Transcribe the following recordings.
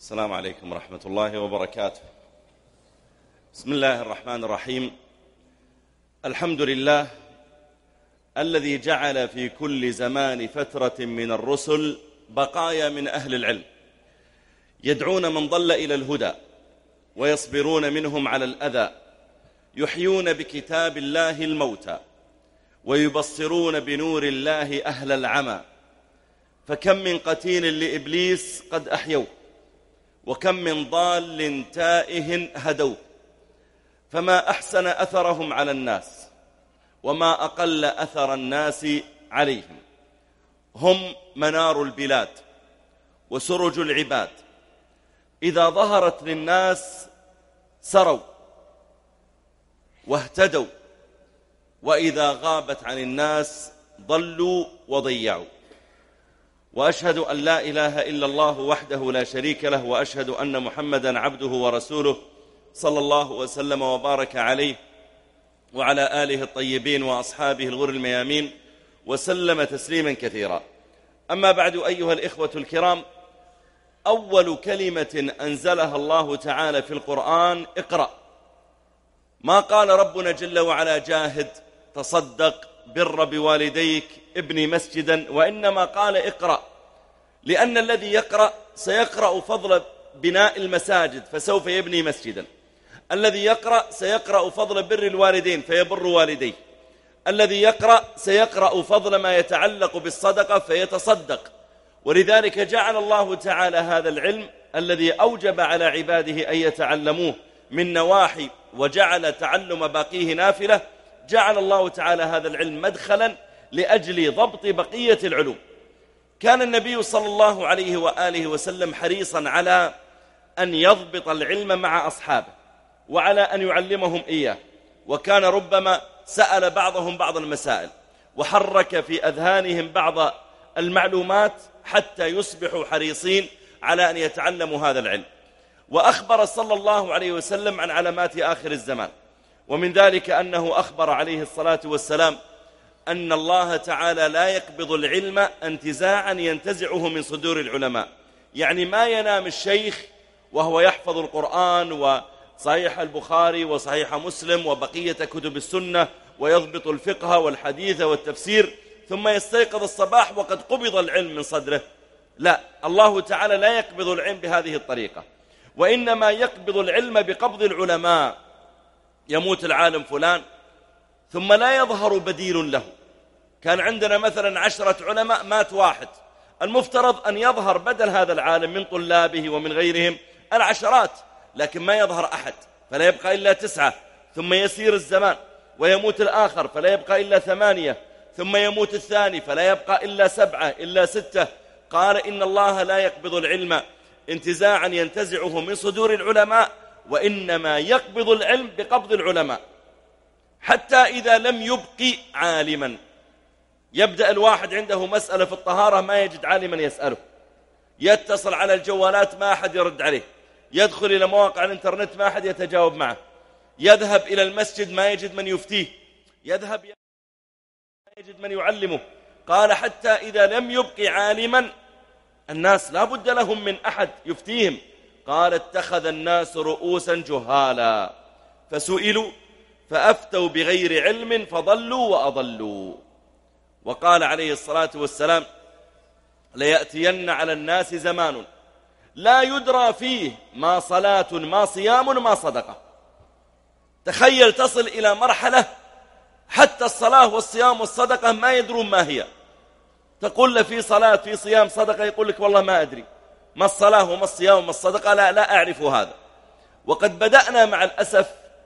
السلام عليكم ورحمة الله وبركاته. بسم الله الرحمن الرحيم. الحمد لله الذي جعل في كل زمان فترة من الرسل بقايا من أهل العلم يدعون من ضل إلى الهدى ويصبرون منهم على الأذى، يحيون بكتاب الله الموتى ويبصرون بنور الله أهل العمى. فكم من قتيل لإبليس قد أحيوه، وكم من ضال تائه هدوه، فما أحسن أثرهم على الناس وما أقل أثر الناس عليهم. هم منار البلاد وسرج العباد، إذا ظهرت للناس سروا واهتدوا، وإذا غابت عن الناس ضلوا وضيعوا. وأشهد أن لا إله إلا الله وحده لا شريك له، وأشهد أن محمدا عبده ورسوله صلى الله وسلم وبارك عليه وعلى آله الطيبين وأصحابه الغر الميامين وسلم تسليما كثيرا. أما بعد، أيها الإخوة الكرام، أول كلمة أنزلها الله تعالى في القرآن اقرأ. ما قال ربنا جل وعلا جاهد، تصدق، بر بوالديك، ابني مسجدا، وإنما قال اقرأ، لأن الذي يقرأ سيقرأ فضل بناء المساجد فسوف يبني مسجدا، الذي يقرأ سيقرأ فضل بر الوالدين فيبر والديه، الذي يقرأ سيقرأ فضل ما يتعلق بالصدقة فيتصدق. ولذلك جعل الله تعالى هذا العلم الذي أوجب على عباده أن يتعلموه من نواحي، وجعل تعلم باقيه نافلة. جعل الله تعالى هذا العلم مدخلا لأجل ضبط بقية العلوم. كان النبي صلى الله عليه وآله وسلم حريصا على أن يضبط العلم مع أصحابه وعلى أن يعلمهم إياه، وكان ربما سأل بعضهم بعض المسائل وحرك في أذهانهم بعض المعلومات حتى يصبحوا حريصين على أن يتعلموا هذا العلم. وأخبر صلى الله عليه وسلم عن علامات آخر الزمان، ومن ذلك أنه أخبر عليه الصلاة والسلام أن الله تعالى لا يقبض العلم انتزاعا ينتزعه من صدور العلماء. يعني ما ينام الشيخ وهو يحفظ القرآن وصحيح البخاري وصحيح مسلم وبقية كتب السنة ويضبط الفقه والحديث والتفسير ثم يستيقظ الصباح وقد قبض العلم من صدره. لا، الله تعالى لا يقبض العلم بهذه الطريقة، وإنما يقبض العلم بقبض العلماء. يموت العالم فلان ثم لا يظهر بديل له. كان عندنا مثلا 10 علماء، مات واحد، المفترض أن يظهر بدل هذا العالم من طلابه ومن غيرهم العشرات، لكن ما يظهر أحد، فلا يبقى إلا 9. ثم يسير الزمان ويموت الآخر فلا يبقى إلا 8، ثم يموت الثاني فلا يبقى إلا 7 إلا 6. قال إن الله لا يقبض العلم انتزاعا ينتزعه من صدور العلماء، وإنما يقبض العلم بقبض العلماء. حتى إذا لم يبقي عالما، يبدأ الواحد عنده مسألة في الطهارة ما يجد عالما يسأله، يتصل على الجوالات ما أحد يرد عليه، يدخل إلى مواقع الإنترنت ما أحد يتجاوب معه، يذهب إلى المسجد ما يجد من يفتيه، يذهب ما يجد من يعلمه. قال حتى إذا لم يبقي عالما، الناس لا بد لهم من أحد يفتيهم. قال اتخذ الناس رؤوسا جهالا فسئلوا فأفتوا بغير علم فضلوا وأضلوا. وقال عليه الصلاة والسلام ليأتين على الناس زمان لا يدرى فيه ما صلاة ما صيام ما صدقة. تخيل تصل إلى مرحلة حتى الصلاة والصيام والصدقة ما يدرون ما هي. تقول له في صلاة في صيام صدقة، يقول لك والله ما أدري ما الصلاة وما الصيام وما الصدقة، لا أعرف هذا. وقد بدأنا مع الأسف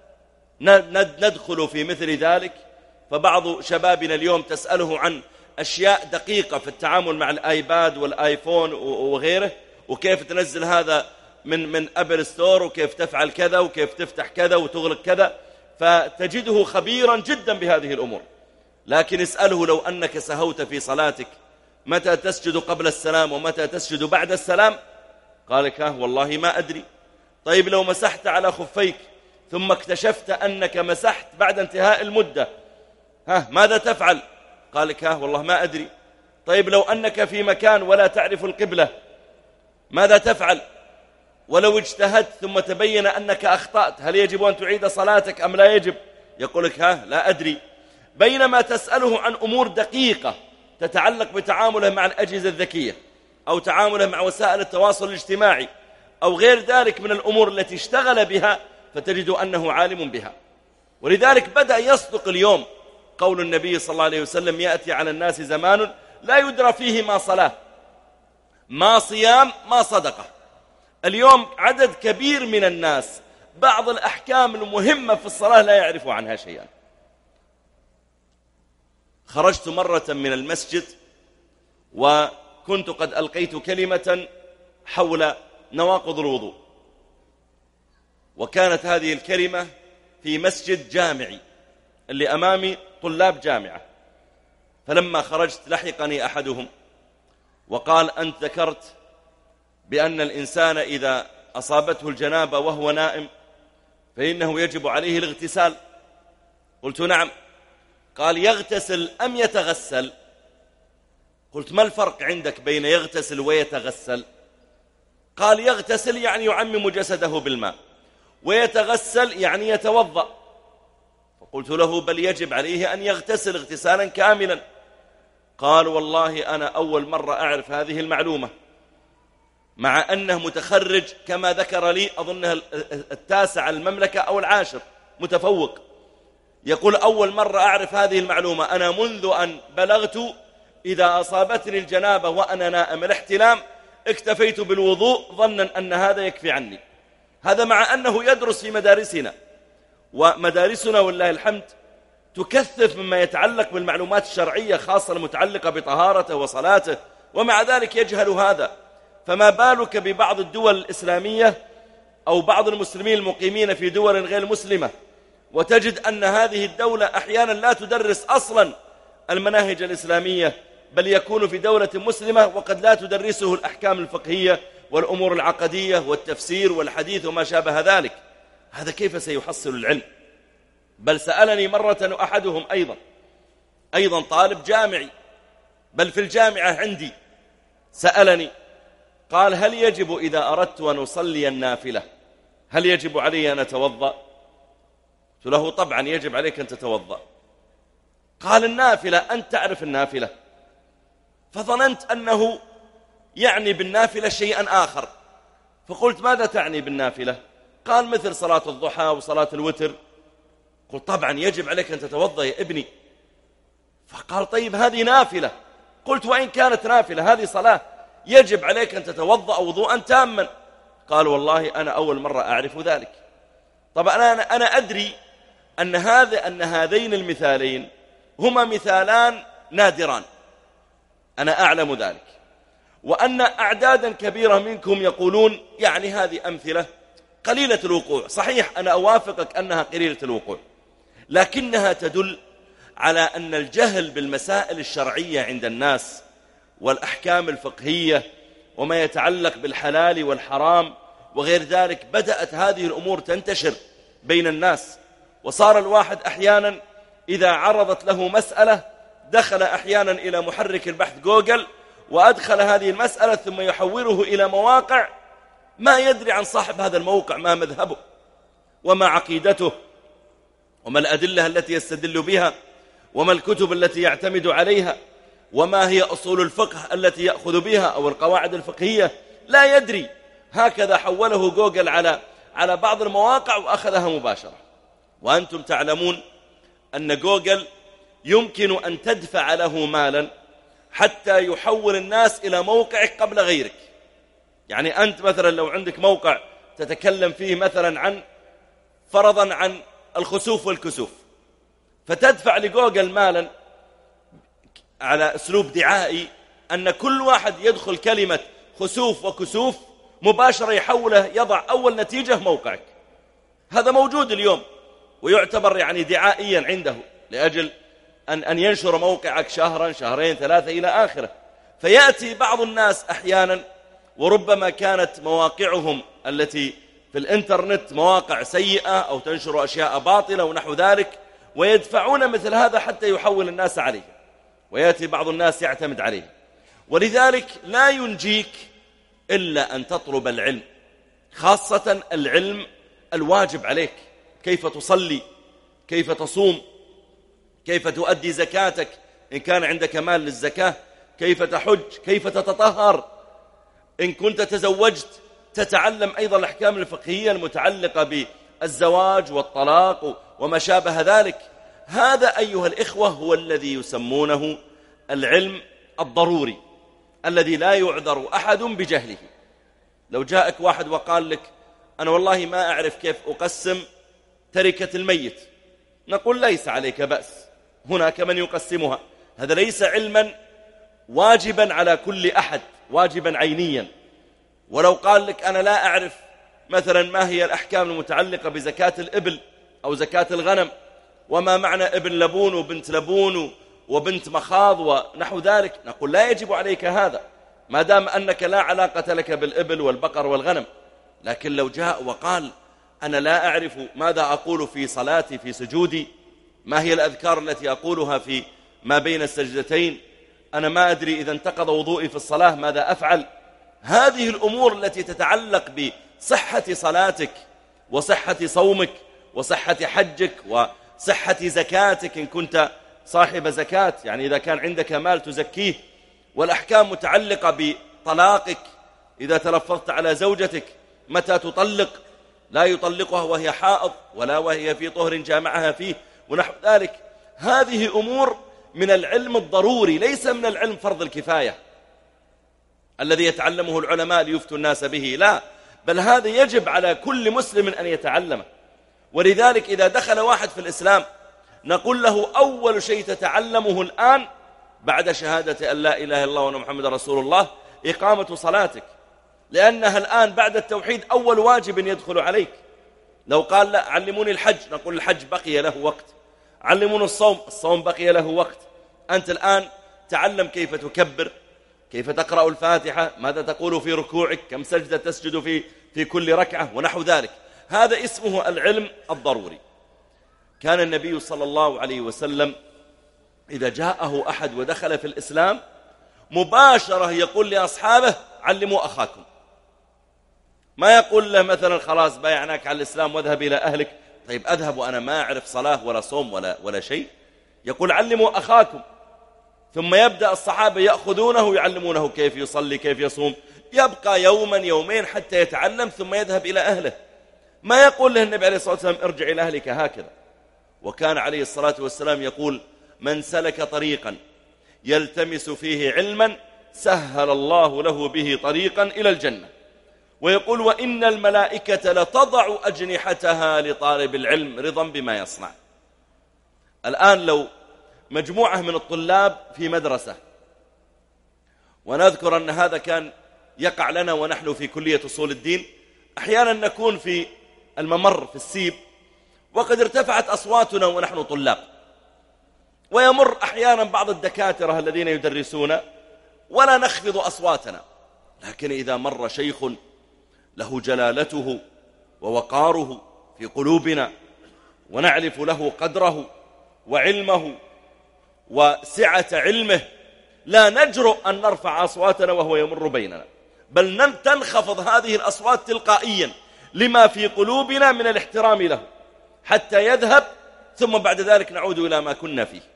ندخل في مثل ذلك. فبعض شبابنا اليوم تسأله عن أشياء دقيقة في التعامل مع الآيباد والآيفون وغيره، وكيف تنزل هذا من أبل ستور، وكيف تفعل كذا، وكيف تفتح كذا وتغلق كذا، فتجده خبيرا جدا بهذه الأمور. لكن اسأله لو أنك سهوت في صلاتك متى تسجد قبل السلام ومتى تسجد بعد السلام، قال لك والله ما أدري. طيب لو مسحت على خفيك ثم اكتشفت أنك مسحت بعد انتهاء المدة، ماذا تفعل؟ قال لك والله ما أدري. طيب لو أنك في مكان ولا تعرف القبلة ماذا تفعل؟ ولو اجتهدت ثم تبين أنك أخطأت هل يجب أن تعيد صلاتك أم لا يجب؟ يقول لك لا أدري. بينما تسأله عن أمور دقيقة تتعلق بتعامله مع الأجهزة الذكية أو تعامله مع وسائل التواصل الاجتماعي أو غير ذلك من الأمور التي اشتغل بها فتجد أنه عالم بها. ولذلك بدأ يصدق اليوم قول النبي صلى الله عليه وسلم: يأتي على الناس زمان لا يدرى فيه ما صلاة ما صيام ما صدقة. اليوم عدد كبير من الناس بعض الأحكام المهمة في الصلاة لا يعرف عنها شيئا. خرجت مرة من المسجد وكنت قد ألقيت كلمة حول نواقض الوضوء، وكانت هذه الكلمة في مسجد جامعي اللي أمامي طلاب جامعة. فلما خرجت لحقني أحدهم وقال: أنت ذكرت بأن الإنسان إذا أصابته الجنابة وهو نائم فإنه يجب عليه الاغتسال. قلت: نعم. قال: يغتسل أم يتغسل؟ قلت: ما الفرق عندك بين يغتسل ويتغسل؟ قال: يغتسل يعني يعمم جسده بالماء، ويتغسل يعني يتوضأ. فقلت له: بل يجب عليه أن يغتسل اغتسالا كاملا. قال: والله أنا أول مرة أعرف هذه المعلومة، مع أنه متخرج كما ذكر لي أظنها 9 المملكة أو 10 متفوق. يقول: أول مرة أعرف هذه المعلومة، أنا منذ أن بلغت إذا أصابتني الجنابة وأنا نائم الاحتلام اكتفيت بالوضوء ظنا أن هذا يكفي عني. هذا مع أنه يدرس في مدارسنا، ومدارسنا والله الحمد تكثف مما يتعلق بالمعلومات الشرعية خاصة المتعلقة بطهارته وصلاته، ومع ذلك يجهل هذا. فما بالك ببعض الدول الإسلامية أو بعض المسلمين المقيمين في دول غير مسلمة، وتجد أن هذه الدولة أحيانا لا تدرس أصلا المناهج الإسلامية، بل يكون في دولة مسلمة وقد لا تدرسه الأحكام الفقهية والأمور العقدية والتفسير والحديث وما شابه ذلك. هذا كيف سيحصل العلم؟ بل سألني مرة أحدهم أيضا طالب جامعي، بل في الجامعة عندي، سألني قال: هل يجب إذا أردت أن أصلي النافلة هل يجب علي أن أتوضأ؟ قلت له: طبعا يجب عليك أن تتوضأ. قال: النافلة أنت تعرف النافلة؟ فظننت أنه يعني بالنافلة شيئا آخر، فقلت: ماذا تعني بالنافلة؟ قال: مثل صلاة الضحى وصلاة الوتر. قلت: طبعا يجب عليك أن تتوضأ يا ابني. فقال: طيب هذه نافلة. قلت: وإن كانت نافلة هذه صلاة، يجب عليك أن تتوضأ وضوءا تاما. قال: والله أنا أول مرة أعرف ذلك. طبعا أنا أدري أن هذين المثالين هما مثالان نادران، أنا أعلم ذلك، وأن أعدادا كبيرة منكم يقولون يعني هذه أمثلة قليلة الوقوع. صحيح أنا أوافقك أنها قليلة الوقوع، لكنها تدل على أن الجهل بالمسائل الشرعية عند الناس والأحكام الفقهية وما يتعلق بالحلال والحرام وغير ذلك، بدأت هذه الأمور تنتشر بين الناس. وصار الواحد أحيانا إذا عرضت له مسألة دخل أحيانا إلى محرك البحث جوجل وأدخل هذه المسألة ثم يحوله إلى مواقع ما يدري عن صاحب هذا الموقع ما مذهبه وما عقيدته وما الأدلة التي يستدل بها وما الكتب التي يعتمد عليها وما هي أصول الفقه التي يأخذ بها أو القواعد الفقهية، لا يدري. هكذا حوله جوجل على بعض المواقع وأخذها مباشرة. وأنتم تعلمون أن جوجل يمكن أن تدفع له مالا حتى يحول الناس إلى موقعك قبل غيرك. يعني أنت مثلا لو عندك موقع تتكلم فيه مثلا فرضا عن الخسوف والكسوف، فتدفع لجوجل مالا على أسلوب دعائي أن كل واحد يدخل كلمة خسوف وكسوف مباشرة يحوله يضع أول نتيجة موقعك. هذا موجود اليوم ويعتبر يعني دعائيا عنده لأجل أن ينشر موقعك شهرا شهرين 3 إلى آخره. فيأتي بعض الناس أحيانا وربما كانت مواقعهم التي في الإنترنت مواقع سيئة أو تنشر أشياء باطلة ونحو ذلك، ويدفعون مثل هذا حتى يحول الناس عليه، ويأتي بعض الناس يعتمد عليه. ولذلك لا ينجيك إلا أن تطلب العلم. خاصة العلم الواجب عليك، كيف تصلي، كيف تصوم، كيف تؤدي زكاتك إن كان عندك مال للزكاة، كيف تحج، كيف تتطهر، إن كنت تزوجت تتعلم أيضا الأحكام الفقهية المتعلقة بالزواج والطلاق وما شابه ذلك. هذا أيها الإخوة هو الذي يسمونه العلم الضروري الذي لا يعذر أحد بجهله. لو جاءك واحد وقال لك أنا والله ما أعرف كيف أقسم تركة الميت، نقول ليس عليك بأس، هناك من يقسمها، هذا ليس علما واجبا على كل أحد، واجبا عينيا. ولو قال لك أنا لا أعرف مثلا ما هي الأحكام المتعلقة بزكاة الإبل أو زكاة الغنم، وما معنى ابن لبون وبنت لبون وبنت مخاض ونحو ذلك، نقول لا يجب عليك هذا ما دام أنك لا علاقة لك بالإبل والبقر والغنم. لكن لو جاء وقال أنا لا أعرف ماذا أقول في صلاتي في سجودي، ما هي الأذكار التي أقولها في ما بين السجدتين، أنا ما أدري إذا انتقض وضوئي في الصلاة ماذا أفعل، هذه الأمور التي تتعلق بصحة صلاتك وصحة صومك وصحة حجك وصحة زكاتك إن كنت صاحب زكاة، يعني إذا كان عندك مال تزكيه، والأحكام متعلقة بطلاقك، إذا تلفظت على زوجتك متى تطلق، لا يطلقها وهي حائض ولا وهي في طهر جامعها فيه ونحو ذلك. هذه أمور من العلم الضروري، ليس من العلم فرض الكفاية الذي يتعلمه العلماء ليفتوا الناس به، لا، بل هذا يجب على كل مسلم أن يتعلمه. ولذلك إذا دخل واحد في الإسلام نقول له أول شيء تتعلمه الآن بعد شهادة أن لا إله إلا الله وأن محمد رسول الله إقامة صلاتك، لأنها الآن بعد التوحيد أول واجب يدخل عليك. لو قال لا علموني الحج، نقول الحج بقي له وقت، علموني الصوم، الصوم بقي له وقت. أنت الآن تعلم كيف تكبر، كيف تقرأ الفاتحة، ماذا تقول في ركوعك، كم سجدة تسجد في كل ركعة ونحو ذلك. هذا اسمه العلم الضروري. كان النبي صلى الله عليه وسلم إذا جاءه أحد ودخل في الإسلام مباشرة يقول لأصحابه علموا أخاكم، ما يقول له مثلا خلاص بايعناك على الإسلام واذهب إلى أهلك، طيب أذهب وأنا ما أعرف صلاة ولا صوم ولا شيء، يقول علموا أخاكم. ثم يبدأ الصحابة يأخذونه يعلمونه كيف يصلي كيف يصوم، يبقى يوما يومين حتى يتعلم ثم يذهب إلى أهله. ما يقول له النبي عليه الصلاة والسلام ارجع إلى أهلك هكذا. وكان عليه الصلاة والسلام يقول من سلك طريقا يلتمس فيه علما سهل الله له به طريقا إلى الجنة. ويقول وإن الملائكة لتضع أجنحتها لطالب العلم رضا بما يصنع. الآن لو مجموعة من الطلاب في مدرسة، ونذكر أن هذا كان يقع لنا ونحن في كلية أصول الدين، أحيانا نكون في الممر في السيب وقد ارتفعت أصواتنا ونحن طلاب، ويمر أحيانا بعض الدكاترة الذين يدرسون ولا نخفض أصواتنا، لكن إذا مر شيخ له جلالته ووقاره في قلوبنا ونعرف له قدره وعلمه وسعة علمه لا نجرؤ أن نرفع أصواتنا وهو يمر بيننا، بل تنخفض هذه الأصوات تلقائيا لما في قلوبنا من الاحترام له حتى يذهب، ثم بعد ذلك نعود إلى ما كنا فيه.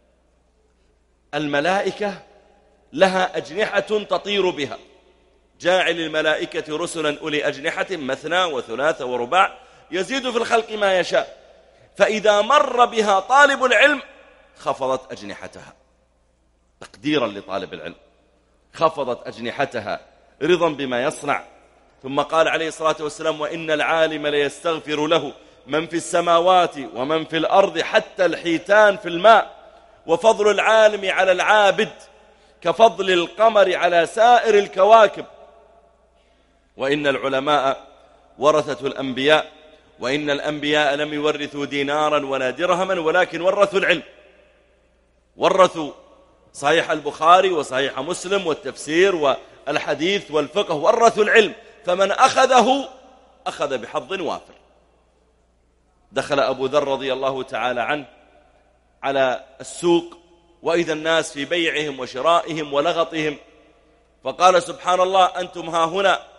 الملائكة لها أجنحة تطير بها، جاعل الملائكة رسلا أولي أجنحة مثنى وثلاث ورباع يزيد في الخلق ما يشاء. فإذا مر بها طالب العلم خفضت أجنحتها تقديرا لطالب العلم، خفضت أجنحتها رضا بما يصنع. ثم قال عليه الصلاة والسلام وإن العالم ليستغفر له من في السماوات ومن في الأرض حتى الحيتان في الماء، وفضل العالم على العابد كفضل القمر على سائر الكواكب. وإن العلماء ورثة الأنبياء، وإن الأنبياء لم يورثوا دينارا ولا درهما ولكن ورثوا العلم، ورثوا صحيح البخاري وصحيح مسلم والتفسير والحديث والفقه، ورثوا العلم، فمن أخذه أخذ بحظ وافر. دخل أبو ذر رضي الله تعالى عنه على السوق وإذا الناس في بيعهم وشرائهم ولغطهم، فقال سبحان الله أنتم ها هنا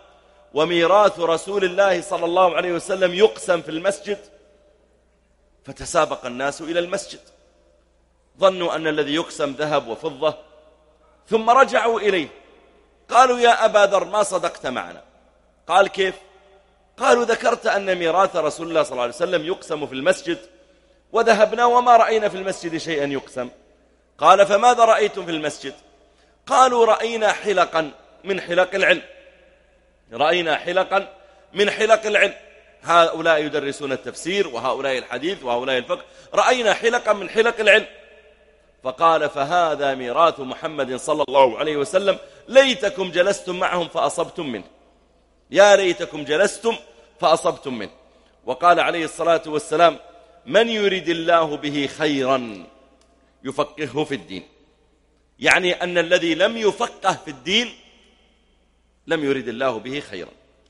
وميراث رسول الله صلى الله عليه وسلم يقسم في المسجد، فتسابق الناس إلى المسجد، ظنوا أن الذي يقسم ذهب وفضة، ثم رجعوا إليه قالوا يا أبا ذر ما صدقت معنا. قال كيف؟ قالوا ذكرت أن ميراث رسول الله صلى الله عليه وسلم يقسم في المسجد، وذهبنا وما رأينا في المسجد شيئا يقسم. قال فماذا رأيتم في المسجد؟ قالوا رأينا حلقا من حلق العلم، رأينا حلقا من حلق العلم، هؤلاء يدرسون التفسير وهؤلاء الحديث وهؤلاء الفقه، رأينا حلقا من حلق العلم. فقال فهذا ميراث محمد صلى الله عليه وسلم، ليتكم جلستم معهم فأصبتم منه، يا ليتكم جلستم فأصبتم منه. وقال عليه الصلاة والسلام من يريد الله به خيرا يفقهه في الدين، يعني أن الذي لم يفقه في الدين لم يريد الله به خيرا.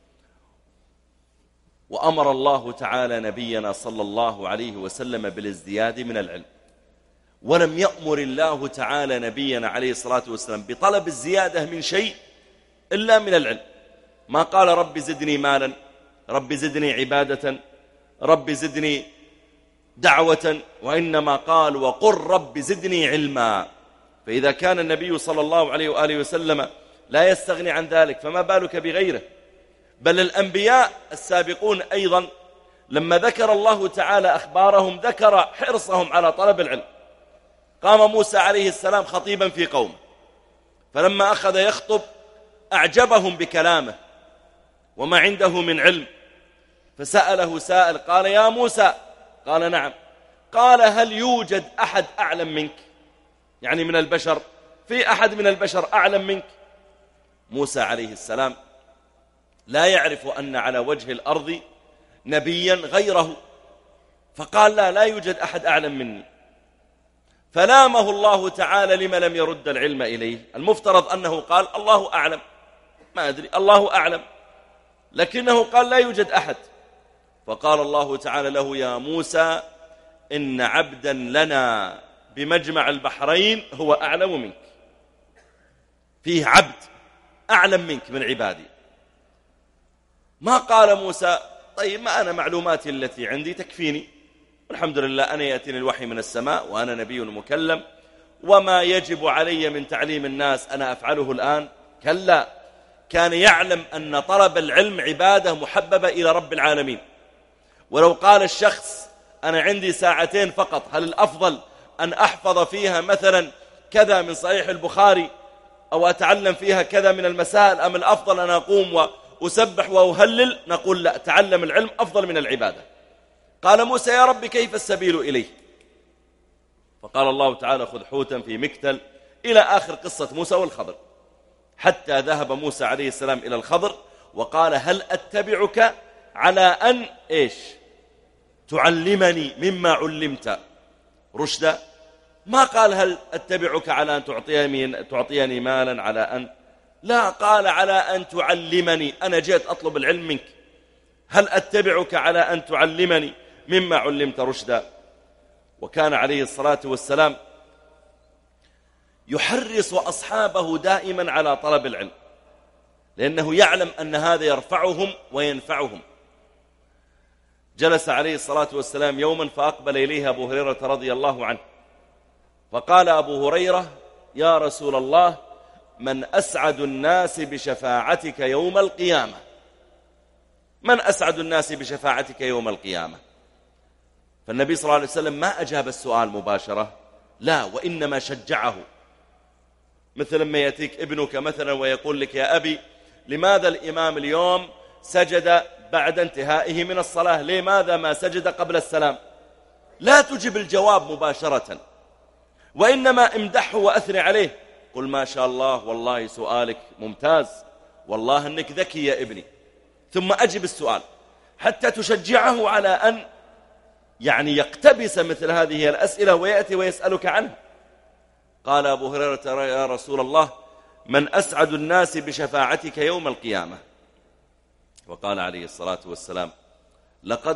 وأمر الله تعالى نبينا صلى الله عليه وسلم بالازدياد من العلم، ولم يأمر الله تعالى نبينا عليه الصلاة والسلام بطلب الزيادة من شيء إلا من العلم. ما قال رب زدني مالا، رب زدني عبادة، رب زدني دعوة، وإنما قال وقل رب زدني علما. فإذا كان النبي صلى الله عليه وآله وسلم لا يستغني عن ذلك فما بالك بغيره. بل الأنبياء السابقون أيضا لما ذكر الله تعالى أخبارهم ذكر حرصهم على طلب العلم. قام موسى عليه السلام خطيبا في قومه، فلما أخذ يخطب أعجبهم بكلامه وما عنده من علم، فسأله سائل قال يا موسى، قال نعم، قال هل يوجد أحد أعلم منك؟ يعني من البشر، في أحد من البشر أعلم منك؟ موسى عليه السلام لا يعرف أن على وجه الأرض نبيا غيره، فقال لا يوجد أحد أعلم مني. فلامه الله تعالى لما لم يرد العلم إليه. المفترض أنه قال الله أعلم، ما أدري، الله أعلم، لكنه قال لا يوجد أحد. فقال الله تعالى له يا موسى إن عبدا لنا بمجمع البحرين هو أعلم منك، فيه عبد أعلم منك من عبادي. ما قال موسى طيب ما أنا معلوماتي التي عندي تكفيني، الحمد لله أنا يأتيني الوحي من السماء وأنا نبي مكلم، وما يجب علي من تعليم الناس أنا أفعله الآن. كلا، كان يعلم أن طلب العلم عبادة محببة إلى رب العالمين. ولو قال الشخص أنا عندي ساعتين فقط، هل الأفضل أن أحفظ فيها مثلا كذا من صحيح البخاري أو أتعلم فيها كذا من المسائل، أم الأفضل أن أقوم وأسبح وأهلل؟ نقول لا، تعلم العلم أفضل من العبادة. قال موسى يا رب كيف السبيل إليه؟ فقال الله تعالى خذ حوتا في مكتل، إلى آخر قصة موسى والخضر، حتى ذهب موسى عليه السلام إلى الخضر وقال هل أتبعك على أن إيش تعلمني مما علمت رشدا؟ ما قال هل أتبعك على أن تعطيني مالا، على أن، لا، قال على أن تعلمني، أنا جيت أطلب العلم منك، هل أتبعك على أن تعلمني مما علمت رشدا. وكان عليه الصلاة والسلام يحرص أصحابه دائما على طلب العلم، لأنه يعلم أن هذا يرفعهم وينفعهم. جلس عليه الصلاة والسلام يوما فأقبل إليه أبو هريرة رضي الله عنه، فقال أبو هريرة يا رسول الله من أسعد الناس بشفاعتك يوم القيامة؟ من أسعد الناس بشفاعتك يوم القيامة؟ فالنبي صلى الله عليه وسلم ما أجاب السؤال مباشرة، لا، وإنما شجعه. مثل ما يأتيك ابنك مثلا ويقول لك يا أبي لماذا الإمام اليوم سجد بعد انتهائه من الصلاة، لماذا ما سجد قبل السلام؟ لا تجب الجواب مباشرة، وإنما امدحه وأثني عليه، قل ما شاء الله والله سؤالك ممتاز، والله أنك ذكي يا ابني، ثم أجب السؤال حتى تشجعه على أن يعني يقتبس مثل هذه الأسئلة ويأتي ويسألك عنها. قال أبو هريرة يا رسول الله من أسعد الناس بشفاعتك يوم القيامة؟ وقال عليه الصلاة والسلام لقد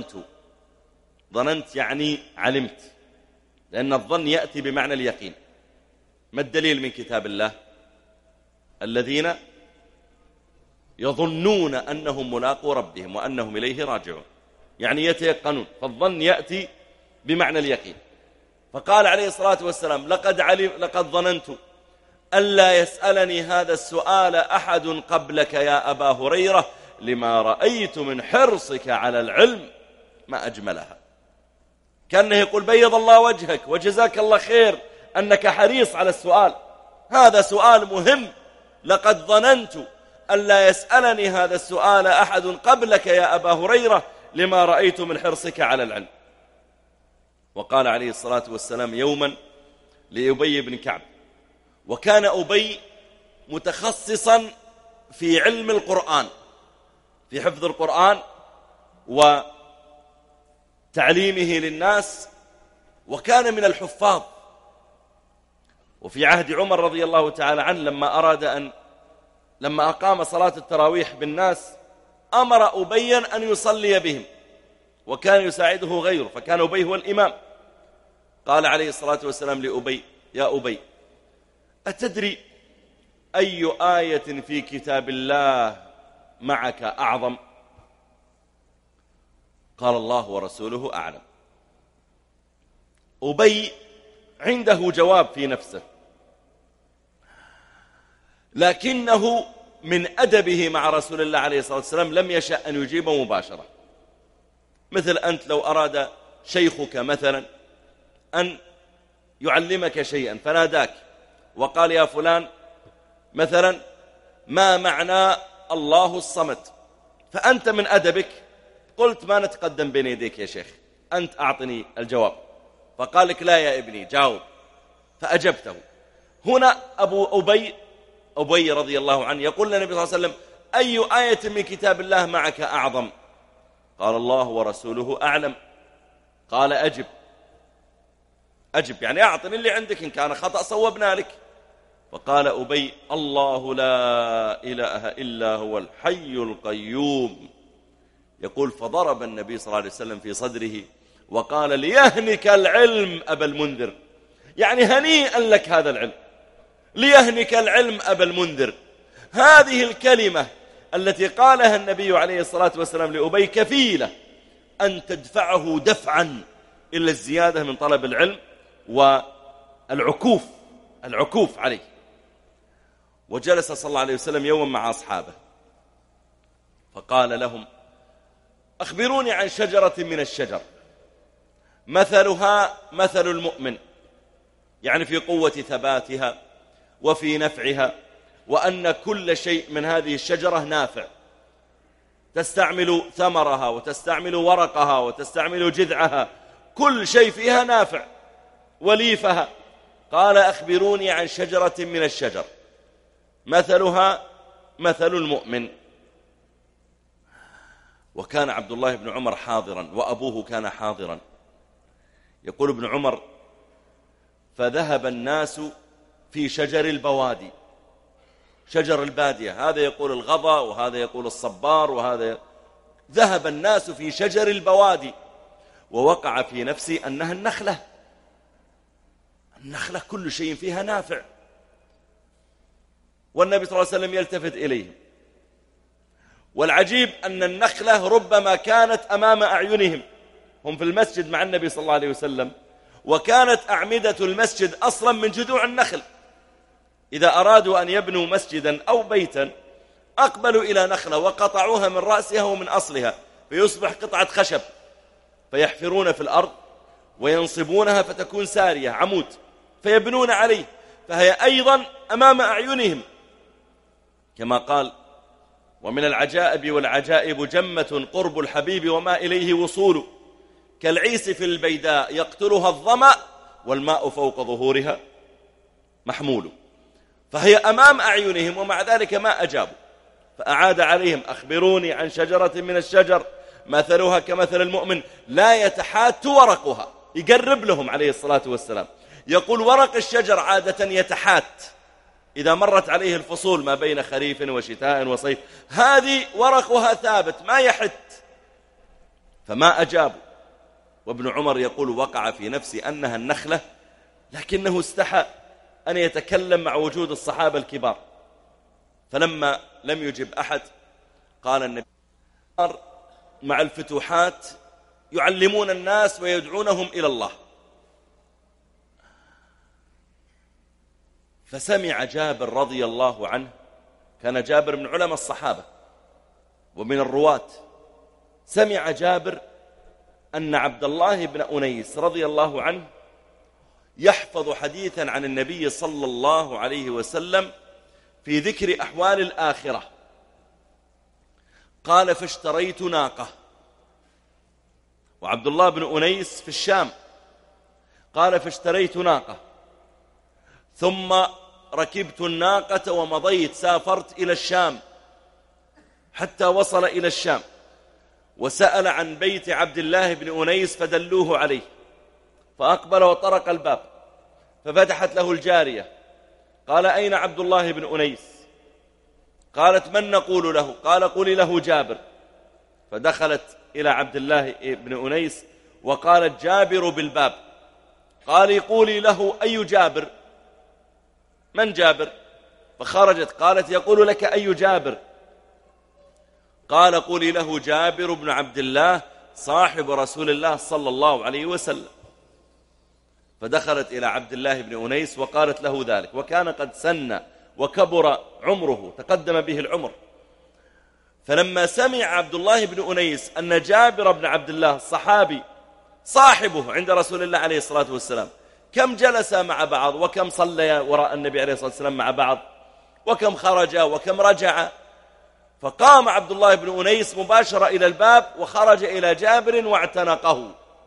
ظننت يعني علمت، لأن الظن يأتي بمعنى اليقين. ما الدليل من كتاب الله؟ الذين يظنون أنهم ملاقوا ربهم وأنهم إليه راجعون، يعني يتيقنون، فالظن يأتي بمعنى اليقين. فقال عليه الصلاة والسلام لقد ظننت ألا يسألني هذا السؤال أحد قبلك يا أبا هريرة لما رأيت من حرصك على العلم ما أجملها. كأنه يقول بيض الله وجهك وجزاك الله خير أنك حريص على السؤال، هذا سؤال مهم. لقد ظننت ألا يسألني هذا السؤال أحد قبلك يا أبا هريرة لما رأيت من حرصك على العلم. وقال عليه الصلاة والسلام يوما لأبي بن كعب، وكان أبي متخصصا في علم القرآن، في حفظ القرآن وتعليمه للناس، وكان من الحفاظ. وفي عهد عمر رضي الله تعالى عنه لما أقام صلاة التراويح بالناس أمر أبيا أن يصلي بهم، وكان يساعده غيره، فكان أبي هو الإمام. قال عليه الصلاة والسلام لأبي يا أبي أتدري أي آية في كتاب الله معك أعظم؟ قال الله ورسوله أعلم. أبي عنده جواب في نفسه، لكنه من أدبه مع رسول الله عليه الصلاة والسلام لم يشأ أن يجيب مباشرة. مثل أنت لو أراد شيخك مثلا أن يعلمك شيئا فناداك وقال يا فلان مثلا ما معنى الله الصمد، فأنت من أدبك قلت ما نتقدم بين يديك يا شيخ، أنت أعطني الجواب. فقال لك لا يا ابني جاوب، فأجبته. هنا أبي رضي الله عنه يقول للنبي صلى الله عليه وسلم أي آية من كتاب الله معك أعظم؟ قال الله ورسوله أعلم. قال أجب يعني أعطني اللي عندك، إن كان خطأ صوبنا لك. فقال أبي الله لا إله إلا هو الحي القيوم. يقول فضرب النبي صلى الله عليه وسلم في صدره وقال ليهنك العلم أبا المنذر، يعني هنيئا لك هذا العلم، ليهنك العلم أبا المنذر. هذه الكلمة التي قالها النبي عليه الصلاة والسلام لأبي كفيلة أن تدفعه دفعا إلى الزيادة من طلب العلم والعكوف عليه. وجلس صلى الله عليه وسلم يوما مع أصحابه فقال لهم أخبروني عن شجرة من الشجر مثلها مثل المؤمن، يعني في قوة ثباتها وفي نفعها، وأن كل شيء من هذه الشجرة نافع، تستعمل ثمرها وتستعمل ورقها وتستعمل جذعها، كل شيء فيها نافع وليفها. قال أخبروني عن شجرة من الشجر مثلها مثل المؤمن. وكان عبد الله بن عمر حاضرا وأبوه كان حاضرا. يقول ابن عمر فذهب الناس في شجر البوادي، شجر البادية، هذا يقول الغضا وهذا يقول الصبار وهذا ذهب الناس في شجر البوادي، ووقع في نفسي أنها النخلة كل شيء فيها نافع. والنبي صلى الله عليه وسلم يلتفت إليهم، والعجيب أن النخلة ربما كانت أمام أعينهم، هم في المسجد مع النبي صلى الله عليه وسلم، وكانت أعمدة المسجد أصلا من جذوع النخل. إذا أرادوا أن يبنوا مسجدا أو بيتا أقبلوا إلى نخلة وقطعوها من رأسها ومن أصلها فيصبح قطعة خشب، فيحفرون في الأرض وينصبونها فتكون سارية عمود فيبنون عليه، فهي أيضا أمام أعينهم. كما قال ومن العجائب والعجائب جمة قرب الحبيب وما إليه وصول، كالعيس في البيداء يقتلها الظمأ والماء فوق ظهورها محمول. فهي أمام أعينهم ومع ذلك ما أجابوا، فأعاد عليهم أخبروني عن شجرة من الشجر مثلها كمثل المؤمن لا يتحات ورقها، يقرب لهم عليه الصلاة والسلام. يقول ورق الشجر عادة يتحات إذا مرت عليه الفصول ما بين خريف وشتاء وصيف، هذه ورقها ثابت ما يحت، فما أجابوا. وابن عمر يقول وقع في نفسي أنها النخلة، لكنه استحى أن يتكلم مع وجود الصحابة الكبار، فلما لم يجب أحد قال النبي مع الفتوحات يعلمون الناس ويدعونهم إلى الله. فسمع جابر رضي الله عنه، كان جابر من علماء الصحابة ومن الرواة، سمع جابر أن عبد الله بن أنيس رضي الله عنه يحفظ حديثا عن النبي صلى الله عليه وسلم في ذكر أحوال الآخرة. قال فاشتريت ناقة، وعبد الله بن أنيس في الشام. قال فاشتريت ناقة ثم ركبت الناقة ومضيت، سافرت إلى الشام حتى وصل إلى الشام، وسأل عن بيت عبد الله بن أنيس فدلوه عليه، فأقبل وطرق الباب ففتحت له الجارية. قال أين عبد الله بن أنيس؟ قالت من نقول له؟ قال قولي له جابر. فدخلت إلى عبد الله بن أنيس وقالت جابر بالباب. قال قولي له أي جابر؟ من جابر؟ فخرجت قالت يقول لك أي جابر؟ قال قولي له جابر بن عبد الله صاحب رسول الله صلى الله عليه وسلم. فدخلت إلى عبد الله بن أنيس وقالت له ذلك، وكان قد سن وكبر عمره، تقدم به العمر. فلما سمع عبد الله بن أنيس أن جابر بن عبد الله الصحابي صاحبه عند رسول الله عليه الصلاة والسلام، كم جلس مع بعض وكم صلى وراء النبي عليه الصلاة والسلام مع بعض وكم خرج وكم رجع، فقام عبد الله بن أنيس مباشرة إلى الباب وخرج إلى جابر واعتنقه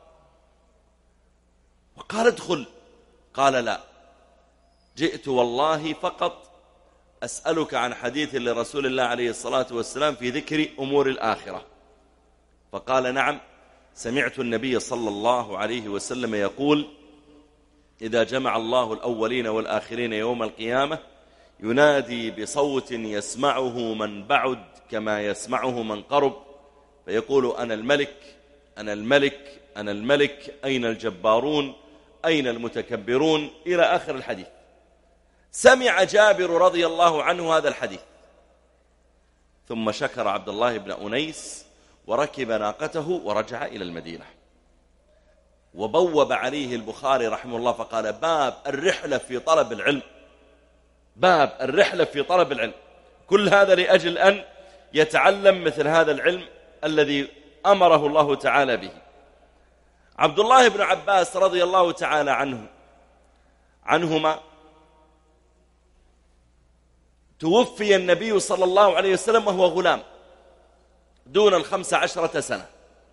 وقال ادخل. قال لا، جئت والله فقط أسألك عن حديث لرسول الله عليه الصلاة والسلام في ذكر أمور الآخرة. فقال نعم، سمعت النبي صلى الله عليه وسلم يقول إذا جمع الله الأولين والآخرين يوم القيامة ينادي بصوت يسمعه من بعد كما يسمعه من قرب، فيقول أنا الملك أنا الملك أنا الملك، أين الجبارون أين المتكبرون، إلى آخر الحديث. سمع جابر رضي الله عنه هذا الحديث، ثم شكر عبد الله بن أنيس وركب ناقته ورجع إلى المدينة. وبوب عليه البخاري رحمه الله فقال باب الرحلة في طلب العلم، باب الرحلة في طلب العلم. كل هذا لأجل أن يتعلم مثل هذا العلم الذي أمره الله تعالى به. عبد الله بن عباس رضي الله تعالى عنهما توفي النبي صلى الله عليه وسلم وهو غلام دون 15 سنة،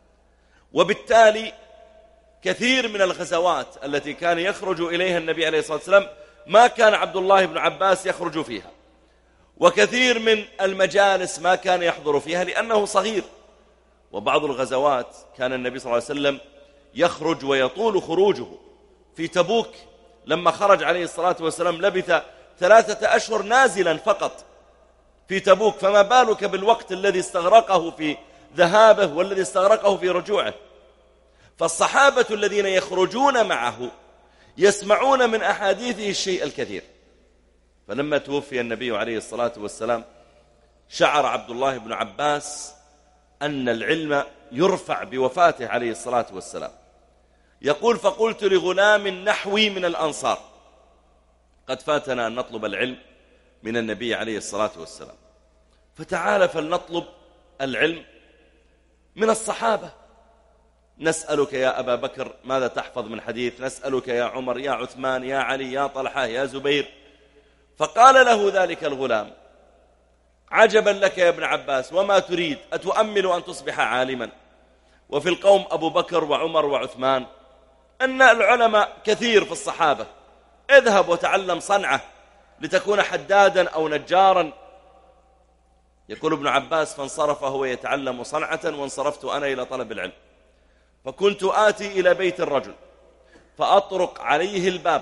وبالتالي كثير من الغزوات التي كان يخرج إليها النبي عليه الصلاة والسلام ما كان عبد الله بن عباس يخرج فيها، وكثير من المجالس ما كان يحضر فيها لأنه صغير. وبعض الغزوات كان النبي صلى الله عليه وسلم يخرج ويطول خروجه. في تبوك لما خرج عليه الصلاة والسلام لبث 3 أشهر نازلا فقط في تبوك، فما بالك بالوقت الذي استغرقه في ذهابه والذي استغرقه في رجوعه. فالصحابة الذين يخرجون معه يسمعون من أحاديثه الشيء الكثير. فلما توفي النبي عليه الصلاة والسلام شعر عبد الله بن عباس أن العلم يرفع بوفاته عليه الصلاة والسلام. يقول فقلت لغلام نحوي من الأنصار قد فاتنا أن نطلب العلم من النبي عليه الصلاة والسلام، فتعال فلنطلب العلم من الصحابة. نسألك يا أبا بكر ماذا تحفظ من حديث، نسألك يا عمر يا عثمان يا علي يا طلحة يا زبير. فقال له ذلك الغلام عجبا لك يا ابن عباس، وما تريد أتؤمل أن تصبح عالما وفي القوم أبو بكر وعمر وعثمان؟ أن العلماء كثير في الصحابة، اذهب وتعلم صنعة لتكون حدادا أو نجارا. يقول ابن عباس فانصرف هو يتعلم صنعة وانصرفت أنا إلى طلب العلم. فكنت آتي إلى بيت الرجل فأطرق عليه الباب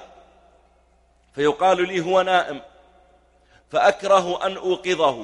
فيقال لي هو نائم، فأكره أن أوقظه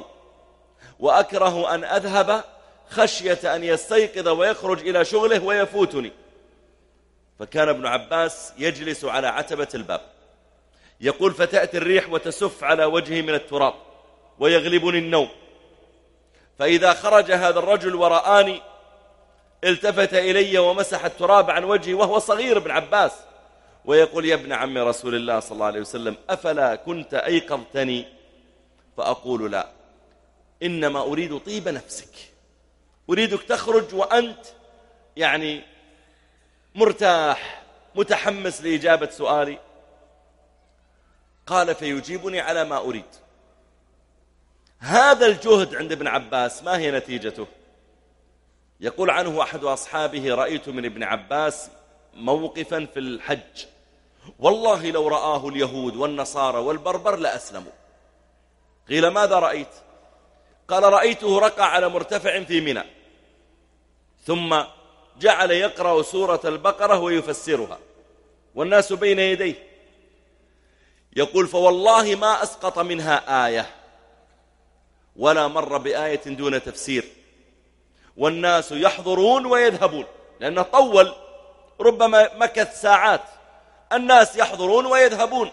وأكره أن أذهب خشية أن يستيقظ ويخرج إلى شغله ويفوتني. فكان ابن عباس يجلس على عتبة الباب، يقول فتأتي الريح وتسف على وجهي من التراب ويغلبني النوم، فإذا خرج هذا الرجل ورآني التفت إلي ومسح التراب عن وجهي وهو صغير ابن عباس، ويقول: يا ابن عم رسول الله صلى الله عليه وسلم، أفلا كنت أيقظتني؟ فأقول: لا، إنما أريد طيب نفسك، أريدك تخرج وأنت يعني مرتاح متحمس لإجابة سؤالي. قال: فيجيبني على ما أريد. هذا الجهد عند ابن عباس ما هي نتيجته؟ يقول عنه أحد أصحابه: رأيت من ابن عباس موقفا في الحج والله لو رآه اليهود والنصارى والبربر لأسلموا. قيل: ماذا رأيت؟ قال: رأيته رقع على مرتفع في منى، ثم جعل يقرأ سورة البقرة ويفسرها والناس بين يديه. يقول: فوالله ما أسقط منها آية ولا مر بآية دون تفسير، والناس يحضرون ويذهبون، لأنه طول، ربما مكث ساعات، الناس يحضرون ويذهبون.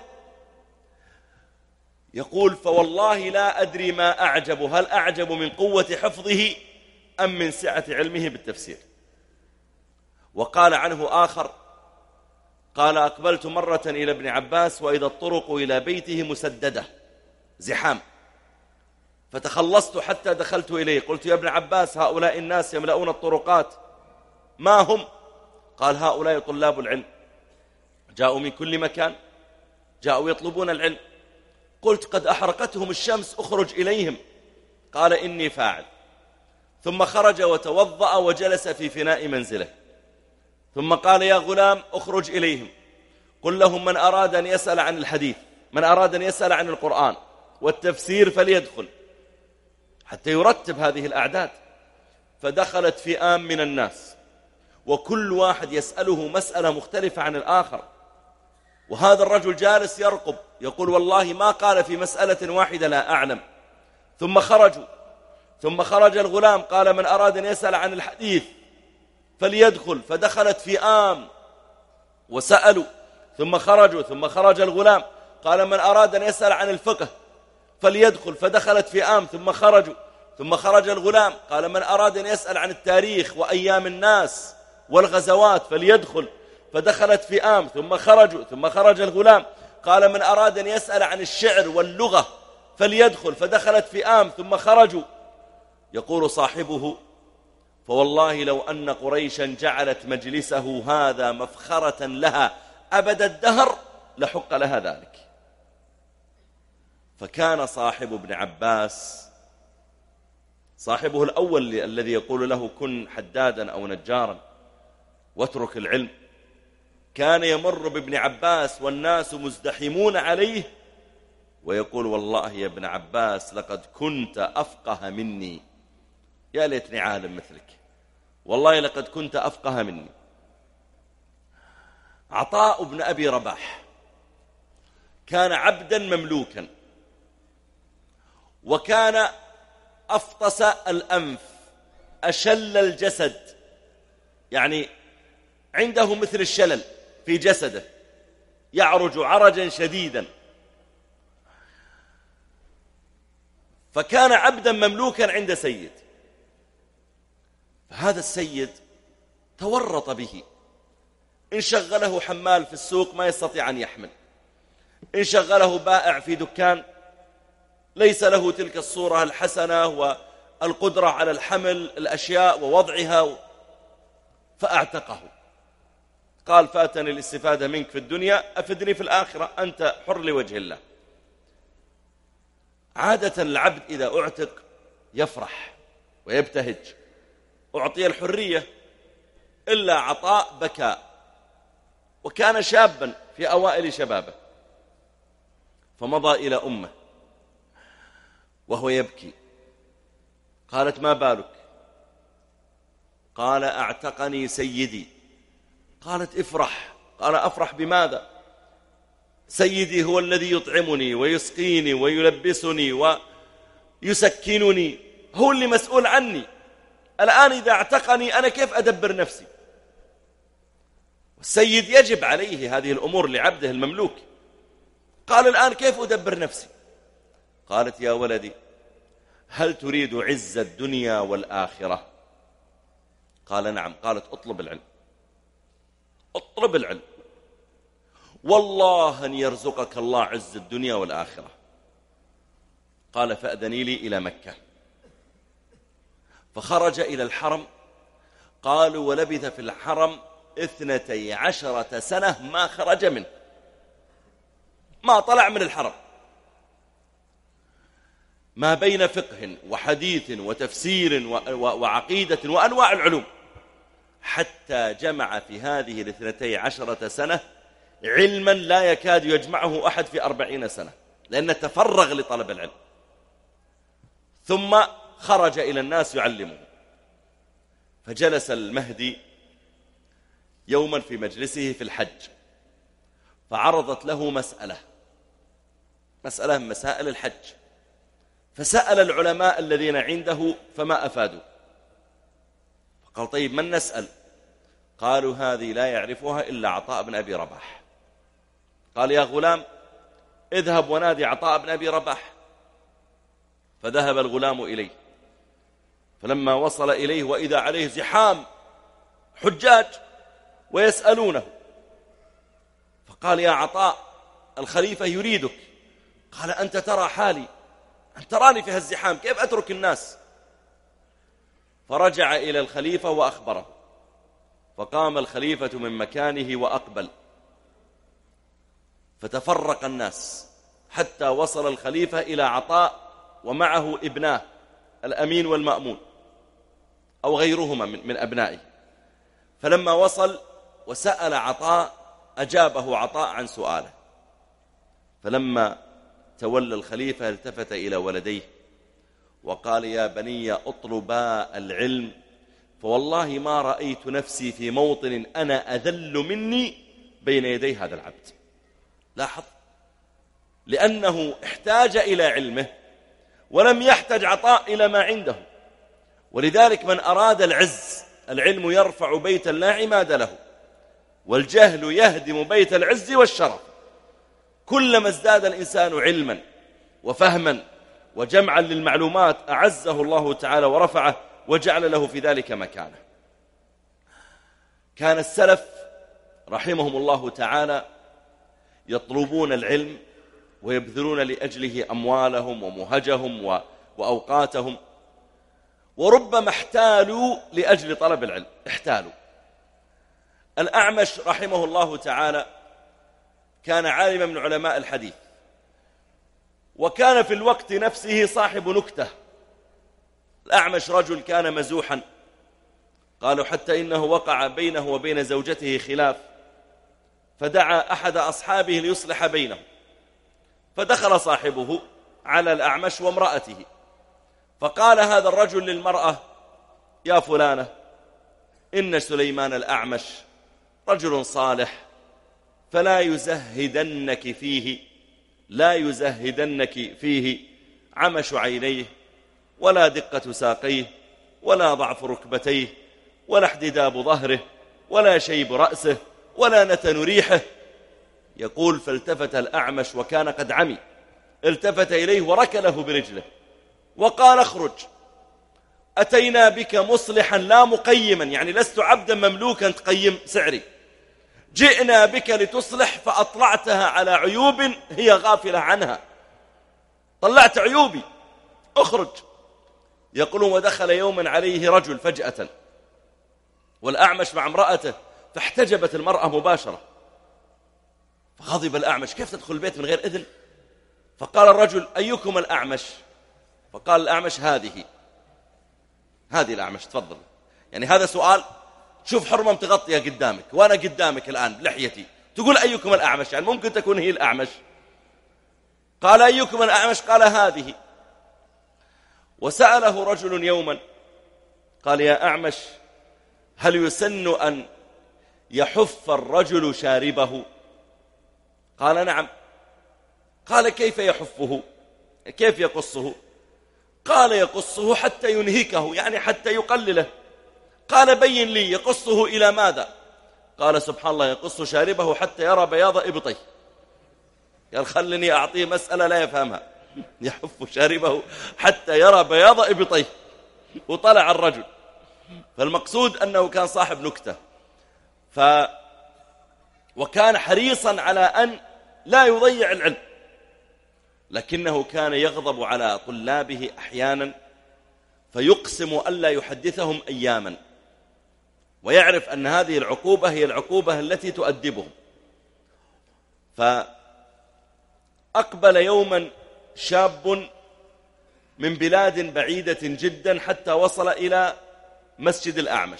يقول: فوالله لا أدري ما أعجب، هل أعجب من قوة حفظه أم من سعة علمه بالتفسير؟ وقال عنه آخر قال: أقبلت مرة إلى ابن عباس وإذا الطرق إلى بيته مسددة زحام، فتخلصت حتى دخلت إليه، قلت: يا ابن عباس، هؤلاء الناس يملؤون الطرقات، ما هم؟ قال: هؤلاء طلاب العلم، جاءوا من كل مكان، جاءوا يطلبون العلم. قلت: قد أحرقتهم الشمس، أخرج إليهم. قال: إني فاعل. ثم خرج وتوضأ وجلس في فناء منزله، ثم قال: يا غلام، أخرج إليهم، قل لهم من أراد أن يسأل عن الحديث، من أراد أن يسأل عن القرآن والتفسير فليدخل، حتى يرتب هذه الأعداد. فدخلت فئام من الناس وكل واحد يسأله مسألة مختلفة عن الآخر، وهذا الرجل جالس يرقب، يقول: والله ما قال في مسألة واحدة لا أعلم. ثم خرجوا، ثم خرج الغلام قال: من أراد أن يسأل عن الحديث فليدخل، فدخلت فئام وسألوا، ثم خرجوا، ثم خرج الغلام قال: من أراد أن يسأل عن الفقه فليدخل، فدخلت فئام، ثم خرجوا، ثم خرج الغلام قال: من أراد أن يسأل عن التاريخ وأيام الناس والغزوات فليدخل، فدخلت فئام، ثم خرجوا، ثم خرج الغلام قال: من أراد أن يسأل عن الشعر واللغة فليدخل، فدخلت فئام، ثم خرجوا. يقول صاحبه: فوالله لو أن قريشا جعلت مجلسه هذا مفخرة لها أبد الدهر لحق لها ذلك. فكان صاحب ابن عباس، صاحبه الأول الذي يقول له: كن حدادا أو نجارا واترك العلم، كان يمر بابن عباس والناس مزدحمون عليه ويقول: والله يا ابن عباس لقد كنت أفقه مني، يا ليتني عالم مثلك، والله لقد كنت أفقه مني. عطاء بن أبي رباح كان عبدا مملوكا، وكان أفطس الأنف، أشل الجسد، يعني عنده مثل الشلل في جسده، يعرج عرجا شديدا. فكان عبدا مملوكا عند سيد، فهذا السيد تورط به، إن شغله حمال في السوق ما يستطيع أن يحمل، إن شغله بائع في دكان ليس له تلك الصورة الحسنة والقدرة على الحمل الأشياء ووضعها، فأعتقه. قال: فاتني الاستفادة منك في الدنيا، أفدني في الآخرة، أنت حر لوجه الله. عادة العبد إذا أعتق يفرح ويبتهج، أعطي الحرية، إلا عطاء بكى، وكان شابا في أوائل شبابه، فمضى إلى أمه وهو يبكي. قالت: ما بالك؟ قال: أعتقني سيدي. قالت: افرح. قال: أفرح بماذا؟ سيدي هو الذي يطعمني ويسقيني ويلبسني ويسكنني، هو اللي مسؤول عني، الآن إذا اعتقني أنا كيف أدبر نفسي؟ والسيد يجب عليه هذه الأمور لعبده المملوك. قال: الآن كيف أدبر نفسي؟ قالت: يا ولدي، هل تريد عز الدنيا والآخرة؟ قال نعم. قالت اطلب العلم، اطلب العلم، والله أن يرزقك الله عز الدنيا والآخرة. قال فأذني لي إلى مكة. فخرج إلى الحرم. قالوا ولبث في الحرم 12 سنة ما خرج منه، ما طلع من الحرم، ما بين فقه وحديث وتفسير وعقيدة وأنواع العلوم، حتى جمع في هذه 12 سنة علما لا يكاد يجمعه أحد في 40 سنة، لأنه تفرغ لطلب العلم. ثم خرج إلى الناس يعلمه. فجلس المهدي يوما في مجلسه في الحج، فعرضت له مسألة من مسائل الحج، فسأل العلماء الذين عنده فما أفادوا. فقال طيب من نسأل؟ قالوا هذه لا يعرفها إلا عطاء بن أبي رباح. قال يا غلام اذهب ونادي عطاء بن أبي رباح. فذهب الغلام إليه، فلما وصل إليه وإذا عليه زحام حجاج ويسألونه. فقال يا عطاء الخليفة يريدك. قال أنت ترى حالي، أنت تراني في هالزحام، كيف أترك الناس؟ فرجع إلى الخليفة وأخبره. فقام الخليفة من مكانه وأقبل، فتفرق الناس حتى وصل الخليفة إلى عطاء ومعه ابناه الأمين والمأمون أو غيرهما من أبنائه. فلما وصل وسأل عطاء أجابه عطاء عن سؤاله. فلما تولى الخليفة التفت إلى ولديه وقال يا بني اطلبا العلم، فوالله ما رأيت نفسي في موطن أنا أذل مني بين يدي هذا العبد. لاحظ، لأنه احتاج إلى علمه ولم يحتج عطاء إلى ما عنده. ولذلك من أراد العز، العلم يرفع بيتا لا عماد له، والجهل يهدم بيت العز والشرف. كلما ازداد الإنسان علما وفهما وجمعا للمعلومات أعزه الله تعالى ورفعه وجعل له في ذلك مكانه. كان السلف رحمهم الله تعالى يطلبون العلم ويبذلون لأجله أموالهم ومهجهم وأوقاتهم، وربما احتالوا لأجل طلب العلم، احتالوا. الأعمش رحمه الله تعالى كان عالما من علماء الحديث، وكان في الوقت نفسه صاحب نكتة. الأعمش رجل كان مزوحا، قالوا حتى إنه وقع بينه وبين زوجته خلاف، فدعا أحد أصحابه ليصلح بينهم. فدخل صاحبه على الأعمش وامرأته، فقال هذا الرجل للمرأة يا فلانة إن سليمان الأعمش رجل صالح، فلا يزهدنك فيه، لا يزهدنك فيه عمش عينيه ولا دقة ساقيه ولا ضعف ركبتيه ولا احتداب ظهره ولا شيب رأسه ولا نتن ريحه. يقول فالتفت الأعمش وكان قد عمي، التفت إليه وركله برجله وقال اخرج، أتينا بك مصلحا لا مقيما، يعني لست عبدا مملوكا تقيم سعري، جئنا بك لتصلح، فأطلعتها على عيوب هي غافلة عنها، طلعت عيوبي، اخرج. يقولون ودخل يوما عليه رجل فجأة والأعمش مع امرأته، فاحتجبت المرأة مباشرة، فغضب الأعمش كيف تدخل البيت من غير إذن؟ فقال الرجل أيكم الأعمش؟ فقال الأعمش هذه الأعمش، تفضل. يعني هذا سؤال، شوف حرمة متغطية قدامك وأنا قدامك الآن بلحيتي، تقول أيكم الأعمش؟ يعني ممكن تكون هي الأعمش. قال أيكم الأعمش؟ قال هذه. وسأله رجل يوما قال يا أعمش هل يسن أن يحف الرجل شاربه؟ قال نعم. قال كيف يحفه؟ كيف يقصه؟ قال يقصه حتى ينهكه، يعني حتى يقلله. قال بين لي يقصه إلى ماذا؟ قال سبحان الله يقص شاربه حتى يرى بياض إبطيه. قال خلني أعطيه مسألة لا يفهمها. يحف شاربه حتى يرى بياض إبطيه. وطلع الرجل. فالمقصود أنه كان صاحب نكتة، وكان حريصا على أن لا يضيع العلم، لكنه كان يغضب على طلابه أحيانا فيقسم ألا يحدثهم أياما، ويعرف أن هذه العقوبة هي العقوبة التي تؤدبهم. فأقبل يوما شاب من بلاد بعيدة جدا حتى وصل إلى مسجد الأعمش،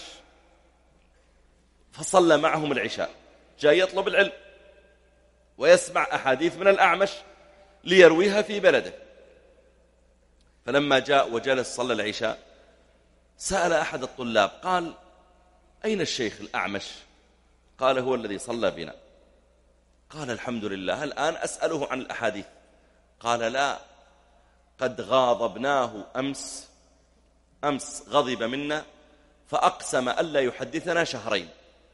فصلى معهم العشاء. جاء يطلب العلم ويسمع أحاديث من الأعمش ليرويها في بلده. فلما جاء وجلس صلى العشاء سأل أحد الطلاب قال: أين الشيخ الأعمش؟ قال: هو الذي صلى بنا. قال: الحمد لله، الآن أسأله عن الأحاديث. قال: لا، قد غاضبناه أمس غضب منا فأقسم ألا يحدثنا شهرين.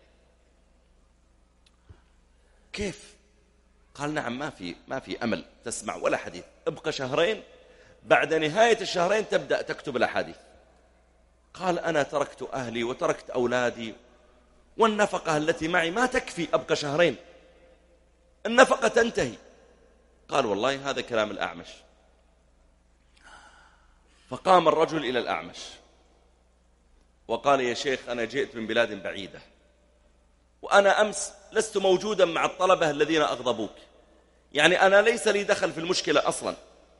كيف؟ قال: نعم، ما في أمل تسمع ولا حديث، ابقى شهرين، بعد نهاية الشهرين تبدأ تكتب الأحاديث. قال: أنا تركت أهلي وتركت أولادي والنفقة التي معي ما تكفي، أبقى شهرين النفقة تنتهي. قال: والله هذا كلام الأعمش. فقام الرجل إلى الأعمش وقال: يا شيخ، أنا جئت من بلاد بعيدة، وأنا أمس لست موجودا مع الطلبة الذين أغضبوك، يعني أنا ليس لي دخل في المشكلة أصلا،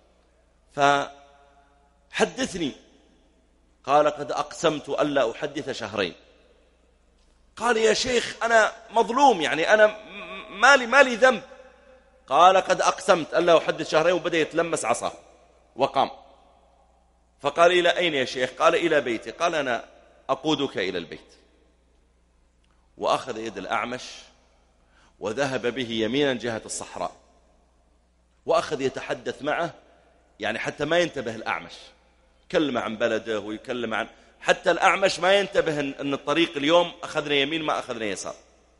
فحدثني. قال: قد أقسمت ألا أحدث شهرين. قال: يا شيخ، أنا مظلوم، يعني أنا مالي ذنب. قال: قد أقسمت ألا أحدث شهرين. وبدأ يتلمس عصاه وقام. فقال: إلى أين يا شيخ؟ قال: إلى بيتي. قال: أنا أقودك إلى البيت. وأخذ يد الأعمش وذهب به يمينا جهة الصحراء، وأخذ يتحدث معه، يعني حتى ما ينتبه الأعمش، يكلم عن بلده ويكلم عن، حتى الأعمش ما ينتبه أن الطريق اليوم أخذنا يمين ما أخذنا يسار،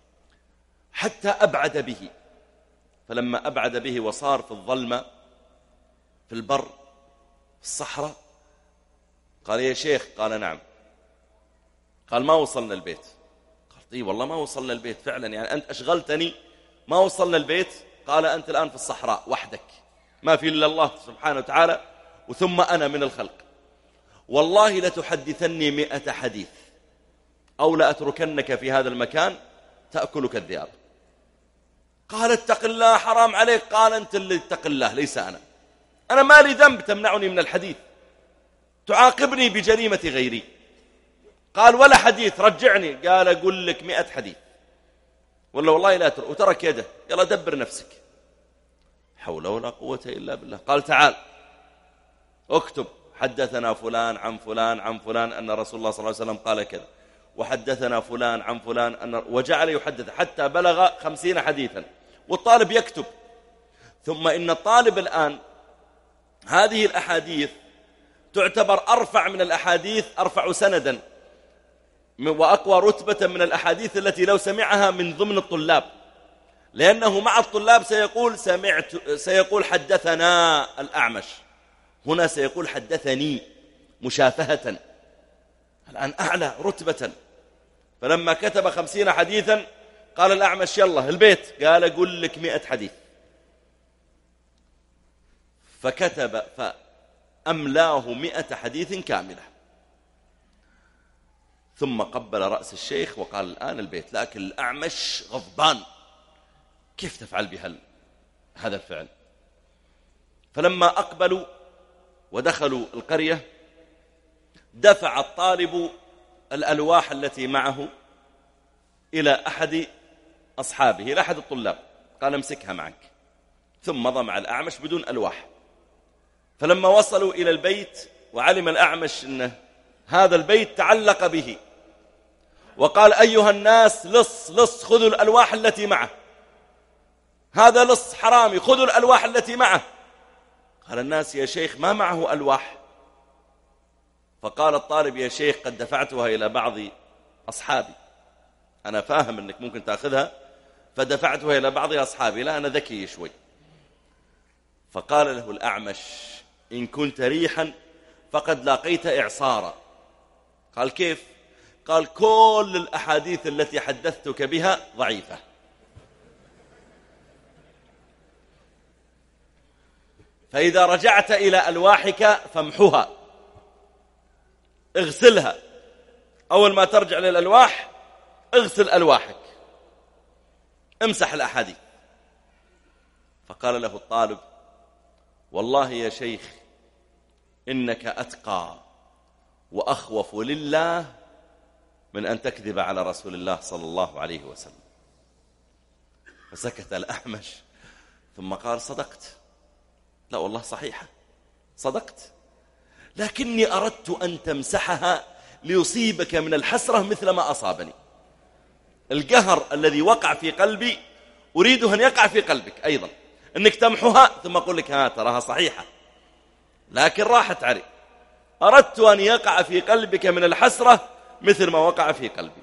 حتى أبعد به. فلما أبعد به وصار في الظلمة في البر في الصحراء قال: يا شيخ. قال: نعم. قال: ما وصلنا البيت. قال: طيب والله ما وصلنا البيت فعلا، يعني أنت أشغلتني، ما وصلنا البيت. قال: أنت الآن في الصحراء وحدك، ما في إلا الله سبحانه وتعالى، وثم أنا من الخلق، والله لتحدثني 100 حديث أو لأتركنك في هذا المكان تأكلك الذئاب. قال: اتق الله، حرام عليك. قال: أنت اللي اتق الله، ليس أنا ما لي ذنب تمنعني من الحديث، تعاقبني بجريمة غيري. قال: ولا حديث، رجعني. قال: أقول لك 100 حديث ولا والله لا ترك. وترك يده. يلا دبر نفسك. حول ولا قوة إلا بالله. قال: تعال اكتب: حدثنا فلان عن فلان عن فلان أن رسول الله صلى الله عليه وسلم قال كذا، وحدثنا فلان عن فلان وجعل يحدث حتى بلغ 50 حديثا، والطالب يكتب. ثم إن الطالب الآن هذه الأحاديث تعتبر أرفع من الأحاديث، أرفع سندا وأقوى رتبة من الأحاديث التي لو سمعها من ضمن الطلاب، لأنه مع الطلاب سيقول حدثنا الأعمش، هنا سيقول حدثني مشافهة، الآن أعلى رتبة. فلما كتب 50 حديثا قال الأعمش: يلا البيت. قال: أقول لك 100 حديث. فكتب فأملاه 100 حديث كاملة، ثم قبل رأس الشيخ وقال: الآن البيت. لكن الأعمش غضبان، كيف تفعل بهذا الفعل؟ فلما أقبلوا ودخلوا القرية دفع الطالب الألواح التي معه إلى أحد أصحابه، إلى أحد الطلاب، قال: امسكها معك. ثم مضى مع الأعمش بدون ألواح. فلما وصلوا إلى البيت وعلم الأعمش أن هذا البيت تعلق به، وقال: أيها الناس، لص خذوا الألواح التي معه، هذا لص حرامي، خذوا الألواح التي معه. قال الناس: يا شيخ ما معه ألواح. فقال الطالب: يا شيخ قد دفعتها إلى بعض أصحابي، أنا فاهم أنك ممكن تأخذها، فدفعتها إلى بعض أصحابي، لا أنا ذكي شوي. فقال له الأعمش: إن كنت ريحا فقد لاقيت إعصارا. قال: كيف؟ قال: كل الأحاديث التي حدثتك بها ضعيفة، فإذا رجعت إلى ألواحك فامحها، اغسلها، أول ما ترجع للألواح اغسل ألواحك، امسح الأحاديث. فقال له الطالب: والله يا شيخ إنك أتقى وأخوف لله من أن تكذب على رسول الله صلى الله عليه وسلم. فسكت الأعمش ثم قال: صدقت، لا والله صحيحة، صدقت، لكني أردت أن تمسحها ليصيبك من الحسرة مثل ما أصابني. القهر الذي وقع في قلبي أريده أن يقع في قلبك أيضا، أنك تمحها ثم أقول لك: ها تراها صحيحة لكن راحت علي. أردت أن يقع في قلبك من الحسرة مثل ما وقع في قلبي.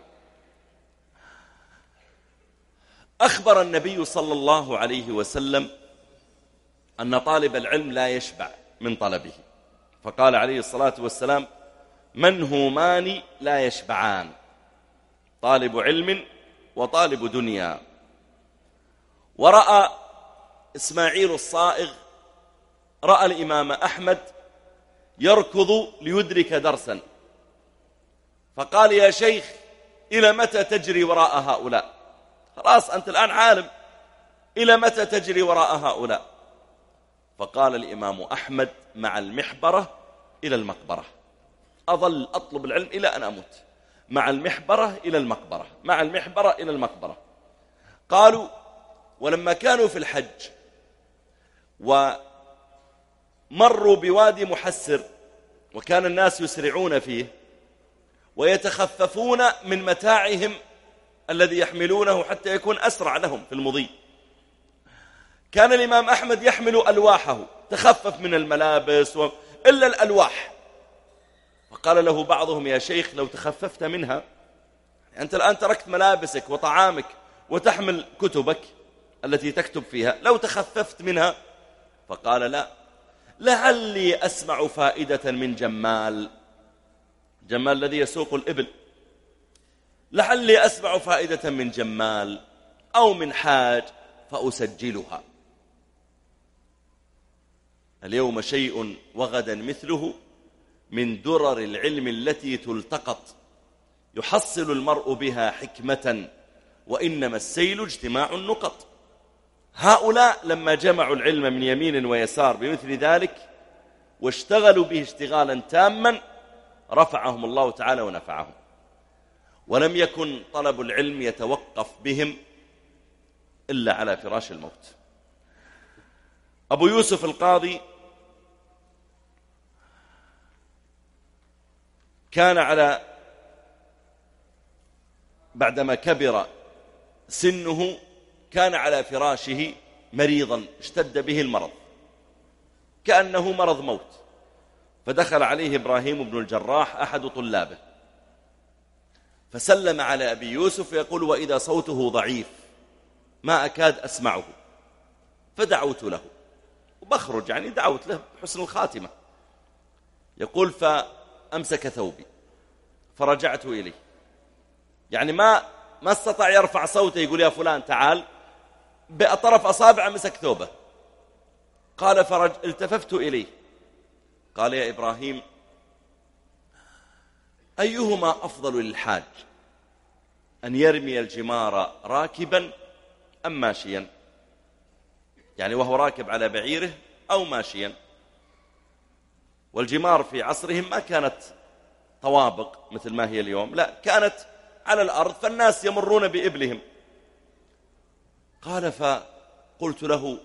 أخبر النبي صلى الله عليه وسلم أن طالب العلم لا يشبع من طلبه، فقال عليه الصلاة والسلام: منهومان لا يشبعان، طالب علم وطالب دنيا. ورأى إسماعيل الصائغ رأى الإمام أحمد يركض ليدرك درسا، فقال: يا شيخ إلى متى تجري وراء هؤلاء؟ خلاص أنت الآن عالم، إلى متى تجري وراء هؤلاء؟ فقال الإمام أحمد: مع المحبرة إلى المقبرة، أظل أطلب العلم إلى أن أموت، مع المحبرة إلى المقبرة، مع المحبرة إلى المقبرة. قالوا: ولما كانوا في الحج ومروا بوادي محسر وكان الناس يسرعون فيه ويتخففون من متاعهم الذي يحملونه حتى يكون أسرع لهم في المضي، كان الإمام أحمد يحمل ألواحه، تخفف من الملابس إلا الألواح. فقال له بعضهم: يا شيخ لو تخففت منها، أنت الآن تركت ملابسك وطعامك وتحمل كتبك التي تكتب فيها، لو تخففت منها. فقال: لا، لعلي أسمع فائدة من جمال، جمال الذي يسوق الإبل، لعلي أسمع فائدة من جمال أو من حاج فأسجلها. اليوم شيء وغدا مثله من درر العلم التي تلتقط، يحصل المرء بها حكمة، وإنما السيل اجتماع النقط. هؤلاء لما جمعوا العلم من يمين ويسار بمثل ذلك واشتغلوا به اشتغالا تاما رفعهم الله تعالى ونفعهم. ولم يكن طلب العلم يتوقف بهم إلا على فراش الموت. أبو يوسف القاضي كان بعدما كبر سنه كان على فراشه مريضا، اشتد به المرض كأنه مرض موت، فدخل عليه إبراهيم بن الجراح أحد طلابه فسلم على أبي يوسف يقول: وإذا صوته ضعيف ما أكاد أسمعه، فدعوت له وبخرج، يعني دعوت له بحسن الخاتمة. يقول: فأمسك ثوبي فرجعت إليه، يعني ما استطاع يرفع صوته يقول: يا فلان تعال، بأطرف أصابع مسك ثوبه. قال: التففت إليه قال: يا إبراهيم، أيهما أفضل للحاج، أن يرمي الجمار راكبا أم ماشيا؟ يعني وهو راكب على بعيره أو ماشيا. والجمار في عصرهم ما كانت طوابق مثل ما هي اليوم، لا، كانت على الأرض فالناس يمرون بإبلهم. قال: فقلت له: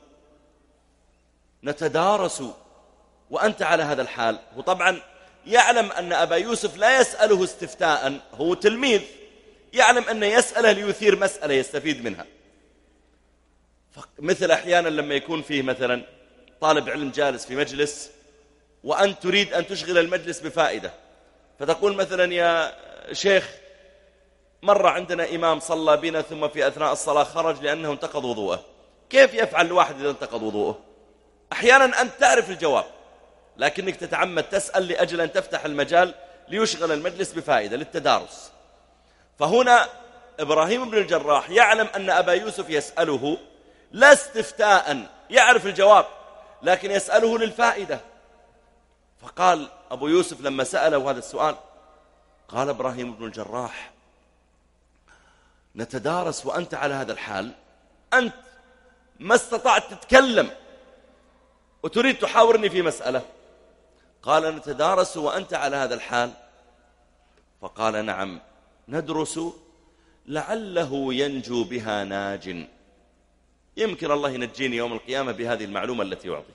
نتدارس وأنت على هذا الحال. وطبعا يعلم أن أبا يوسف لا يسأله استفتاء، هو تلميذ، يعلم أن يسأله ليثير مسألة يستفيد منها. مثل أحيانا لما يكون فيه مثلا طالب علم جالس في مجلس وأنت تريد أن تشغل المجلس بفائدة، فتقول مثلا: يا شيخ، مر عندنا إمام صلى بنا ثم في أثناء الصلاة خرج لأنه انتقض وضوءه، كيف يفعل الواحد إذا انتقض وضوءه؟ أحيانا أنت تعرف الجواب لكنك تتعمد تسأل لأجل أن تفتح المجال ليشغل المجلس بفائدة للتدارس. فهنا إبراهيم بن الجراح يعلم أن أبا يوسف يسأله لا استفتاء، يعرف الجواب لكن يسأله للفائدة. فقال أبو يوسف لما سأله هذا السؤال، قال إبراهيم بن الجراح: نتدارس وأنت على هذا الحال، أنت ما استطعت تتكلم وتريد تحاورني في مسألة. قال: نتدارس وأنت على هذا الحال. فقال: نعم ندرس لعله ينجو بها ناج، يمكن الله ينجيني يوم القيامة بهذه المعلومة التي أعطيك.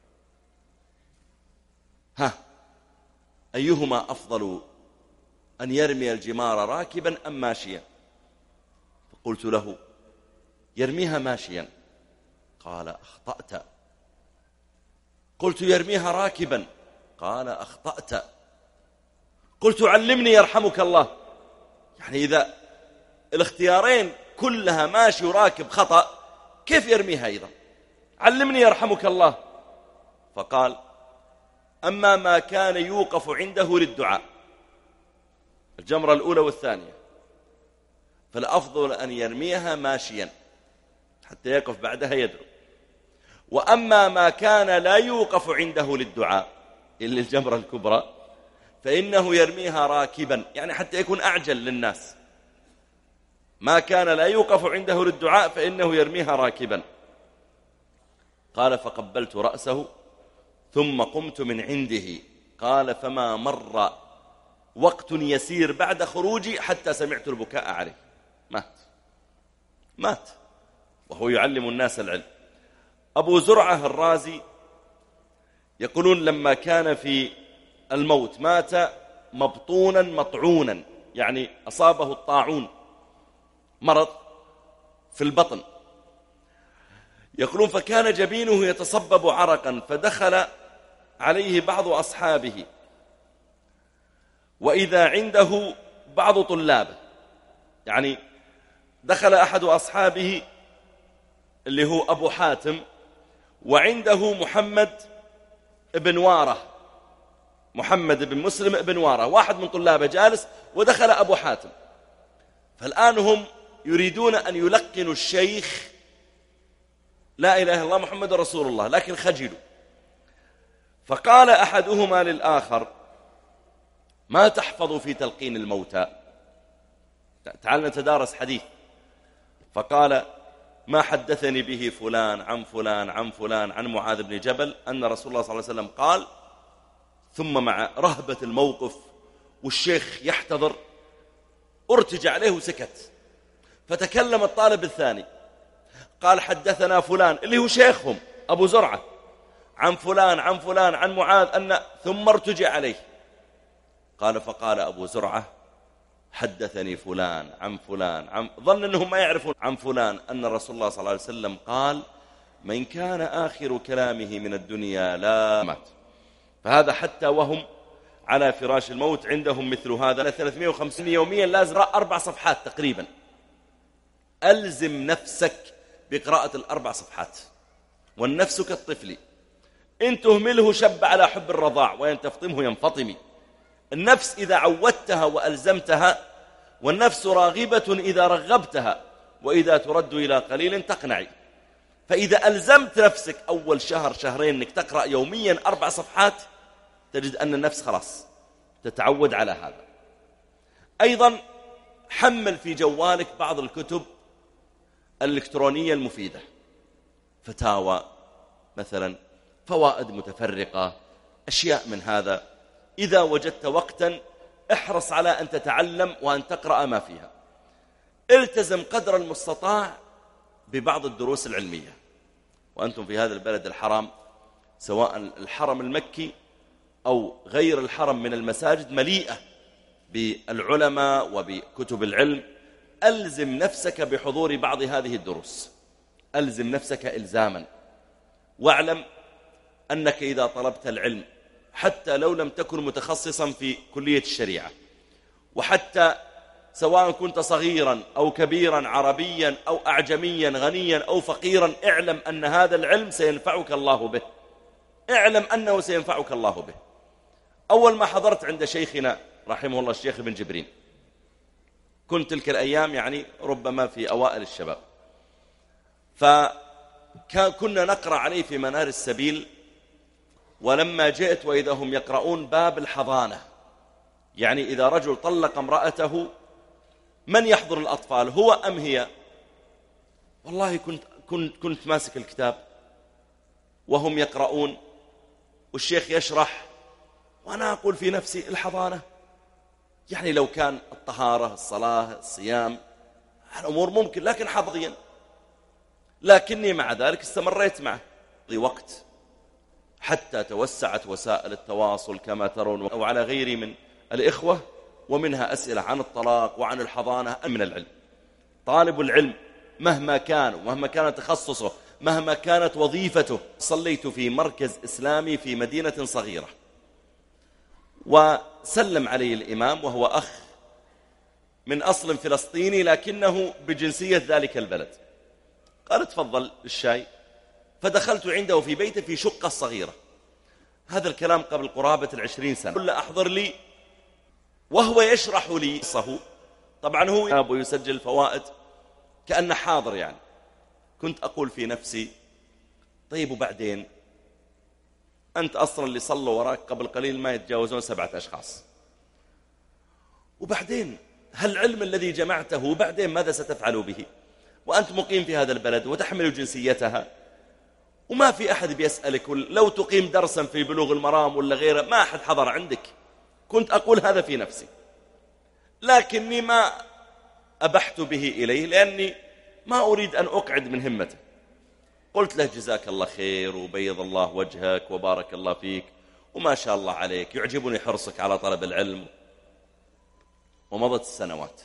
أيهما أفضل، أن يرمي الجمار راكبا أم ماشيا؟ فقلت له: يرميها ماشيا. قال: أخطأت. قلت: يرميها راكبا. قال: أخطأت. قلت: علمني يرحمك الله. يعني إذا الاختيارين كلها ماشي وراكب خطأ، كيف يرميها أيضا؟ علمني يرحمك الله. فقال: أما ما كان يوقف عنده للدعاء، الجمرة الأولى والثانية، فالأفضل أن يرميها ماشيا حتى يقف بعدها يدعو. وأما ما كان لا يوقف عنده للدعاء إلا الجمرة الكبرى، فإنه يرميها راكبا، يعني حتى يكون أعجل للناس. ما كان لا يوقف عنده للدعاء فإنه يرميها راكبا. قال: فقبلت رأسه ثم قمت من عنده. قال: فما مر وقت يسير بعد خروجي حتى سمعت البكاء عليه. مات وهو يعلم الناس العلم. أبو زرعة الرازي يقولون لما كان في الموت مات مبطونا مطعونا، يعني أصابه الطاعون، مرض في البطن. يقولون فكان جبينه يتصبب عرقا، فدخل عليه بعض أصحابه وإذا عنده بعض طلابه، يعني دخل أحد أصحابه اللي هو أبو حاتم وعنده محمد بن وارة، محمد بن مسلم بن وارة، واحد من طلابه جالس، ودخل أبو حاتم. فالآن هم يريدون أن يلقنوا الشيخ لا إله إلا الله محمد رسول الله، لكن خجلوا. فقال أحدهما للآخر: ما تحفظ في تلقين الموتى؟ تعال نتدارس حديث. فقال: ما حدثني به فلان عن فلان عن فلان عن معاذ بن جبل أن رسول الله صلى الله عليه وسلم قال. ثم مع رهبة الموقف والشيخ يحتضر ارتجع عليه وسكت. فتكلم الطالب الثاني قال: حدثنا فلان اللي هو شيخهم أبو زرعة عن فلان عن فلان عن معاذ أن، ثم ارتجع عليه. قال: فقال أبو زرعة: حدثني فلان عن فلان ظن أنهم ما يعرفون عن فلان أن رسول الله صلى الله عليه وسلم قال: من كان آخر كلامه من الدنيا لا مات. فهذا حتى وهم على فراش الموت عندهم مثل هذا. 350 يوميا لازم 4 صفحات تقريبا. ألزم نفسك بقراءة 4 صفحات. والنفس كالطفل إن تهمله شب على حب الرضاع وإن تفطمه ينفطم. النفس إذا عودتها وألزمتها، والنفس راغبة إذا رغبتها، وإذا ترد إلى قليل تقنعي. فإذا ألزمت نفسك أول شهر شهرين أنك تقرأ يوميا 4 صفحات، تجد أن النفس خلاص تتعود على هذا. أيضا حمل في جوالك بعض الكتب الإلكترونية المفيدة، فتاوى مثلا، فوائد متفرقة، أشياء من هذا. إذا وجدت وقتا احرص على أن تتعلم وأن تقرأ ما فيها. التزم قدر المستطاع ببعض الدروس العلمية. وأنتم في هذا البلد الحرام، سواء الحرم المكي أو غير الحرم من المساجد، مليئة بالعلماء وبكتب العلم. ألزم نفسك بحضور بعض هذه الدروس، ألزم نفسك إلزاما. واعلم أنك إذا طلبت العلم، حتى لو لم تكن متخصصا في كلية الشريعة، وحتى سواء كنت صغيرا أو كبيرا، عربيا أو أعجميا، غنيا أو فقيرا، اعلم أن هذا العلم سينفعك الله به، اعلم أنه سينفعك الله به. أول ما حضرت عند شيخنا رحمه الله الشيخ ابن جبرين، كنت تلك الأيام يعني ربما في أوائل الشباب، فكنا نقرأ عليه في منار السبيل، ولما جئت وإذا هم يقرؤون باب الحضانة، يعني إذا رجل طلق امرأته من يحضر الأطفال، هو أم هي؟ والله كنت ماسك الكتاب وهم يقرؤون والشيخ يشرح، وأنا أقول في نفسي الحضانة، يعني لو كان الطهارة، الصلاة، الصيام، الأمور ممكن، لكن حظيا. لكني مع ذلك استمريت معه وقت حتى توسعت وسائل التواصل كما ترون، أو على غيري من الإخوة، ومنها أسئلة عن الطلاق وعن الحضانة. من العلم، طالب العلم مهما كان ومهما كان تخصصه، مهما كانت وظيفته. صليت في مركز إسلامي في مدينة صغيرة، وسلم علي الإمام وهو أخ من أصل فلسطيني لكنه بجنسية ذلك البلد، قال تفضل الشاي. فدخلت عنده في بيته في شقة صغيرة، هذا الكلام قبل قرابة 20 سنة. قل أحضر لي وهو يشرح لي قصه، طبعا هو أبو يسجل الفوائد كأنه حاضر يعني. كنت أقول في نفسي طيب وبعدين، أنت أصلا اللي صلوا وراك قبل قليل ما يتجاوزون 7 أشخاص، وبعدين هل العلم الذي جمعته بعدين ماذا ستفعل به؟ وأنت مقيم في هذا البلد وتحمل جنسيتها، وما في أحد بيسألك، لو تقيم درسا في بلوغ المرام ولا غيره ما أحد حضر عندك. كنت أقول هذا في نفسي، لكني ما أبحت به إليه لأني ما أريد أن أقعد من همته. قلت له جزاك الله خير وبيض الله وجهك وبارك الله فيك وما شاء الله عليك، يعجبني حرصك على طلب العلم. ومضت السنوات،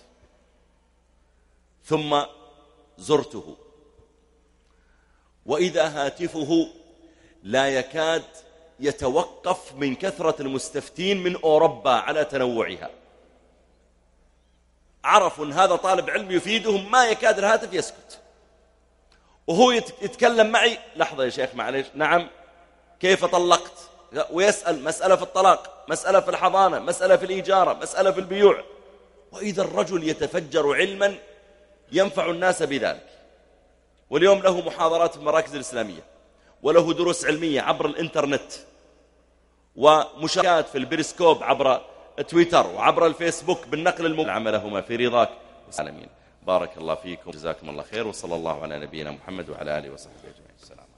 ثم زرته، وإذا هاتفه لا يكاد يتوقف من كثرة المستفتين من أوروبا على تنوعها. عرفوا أن هذا طالب علم يفيدهم، ما يكاد الهاتف يسكت، وهو يتكلم معي. لحظة يا شيخ معلش، نعم كيف طلقت؟ ويسأل مسألة في الطلاق، مسألة في الحضانة، مسألة في الإيجارة، مسألة في البيوع. وإذا الرجل يتفجر علما ينفع الناس بذلك. واليوم له محاضرات في المراكز الإسلامية، وله دروس علمية عبر الإنترنت، ومشاركات في البريسكوب عبر تويتر وعبر الفيسبوك بالنقل المباشر. عملهما في رضاك والعالمين. بارك الله فيكم، جزاكم الله خير، وصلى الله على نبينا محمد وعلى آله وصحبه أجمعين. السلام عليكم.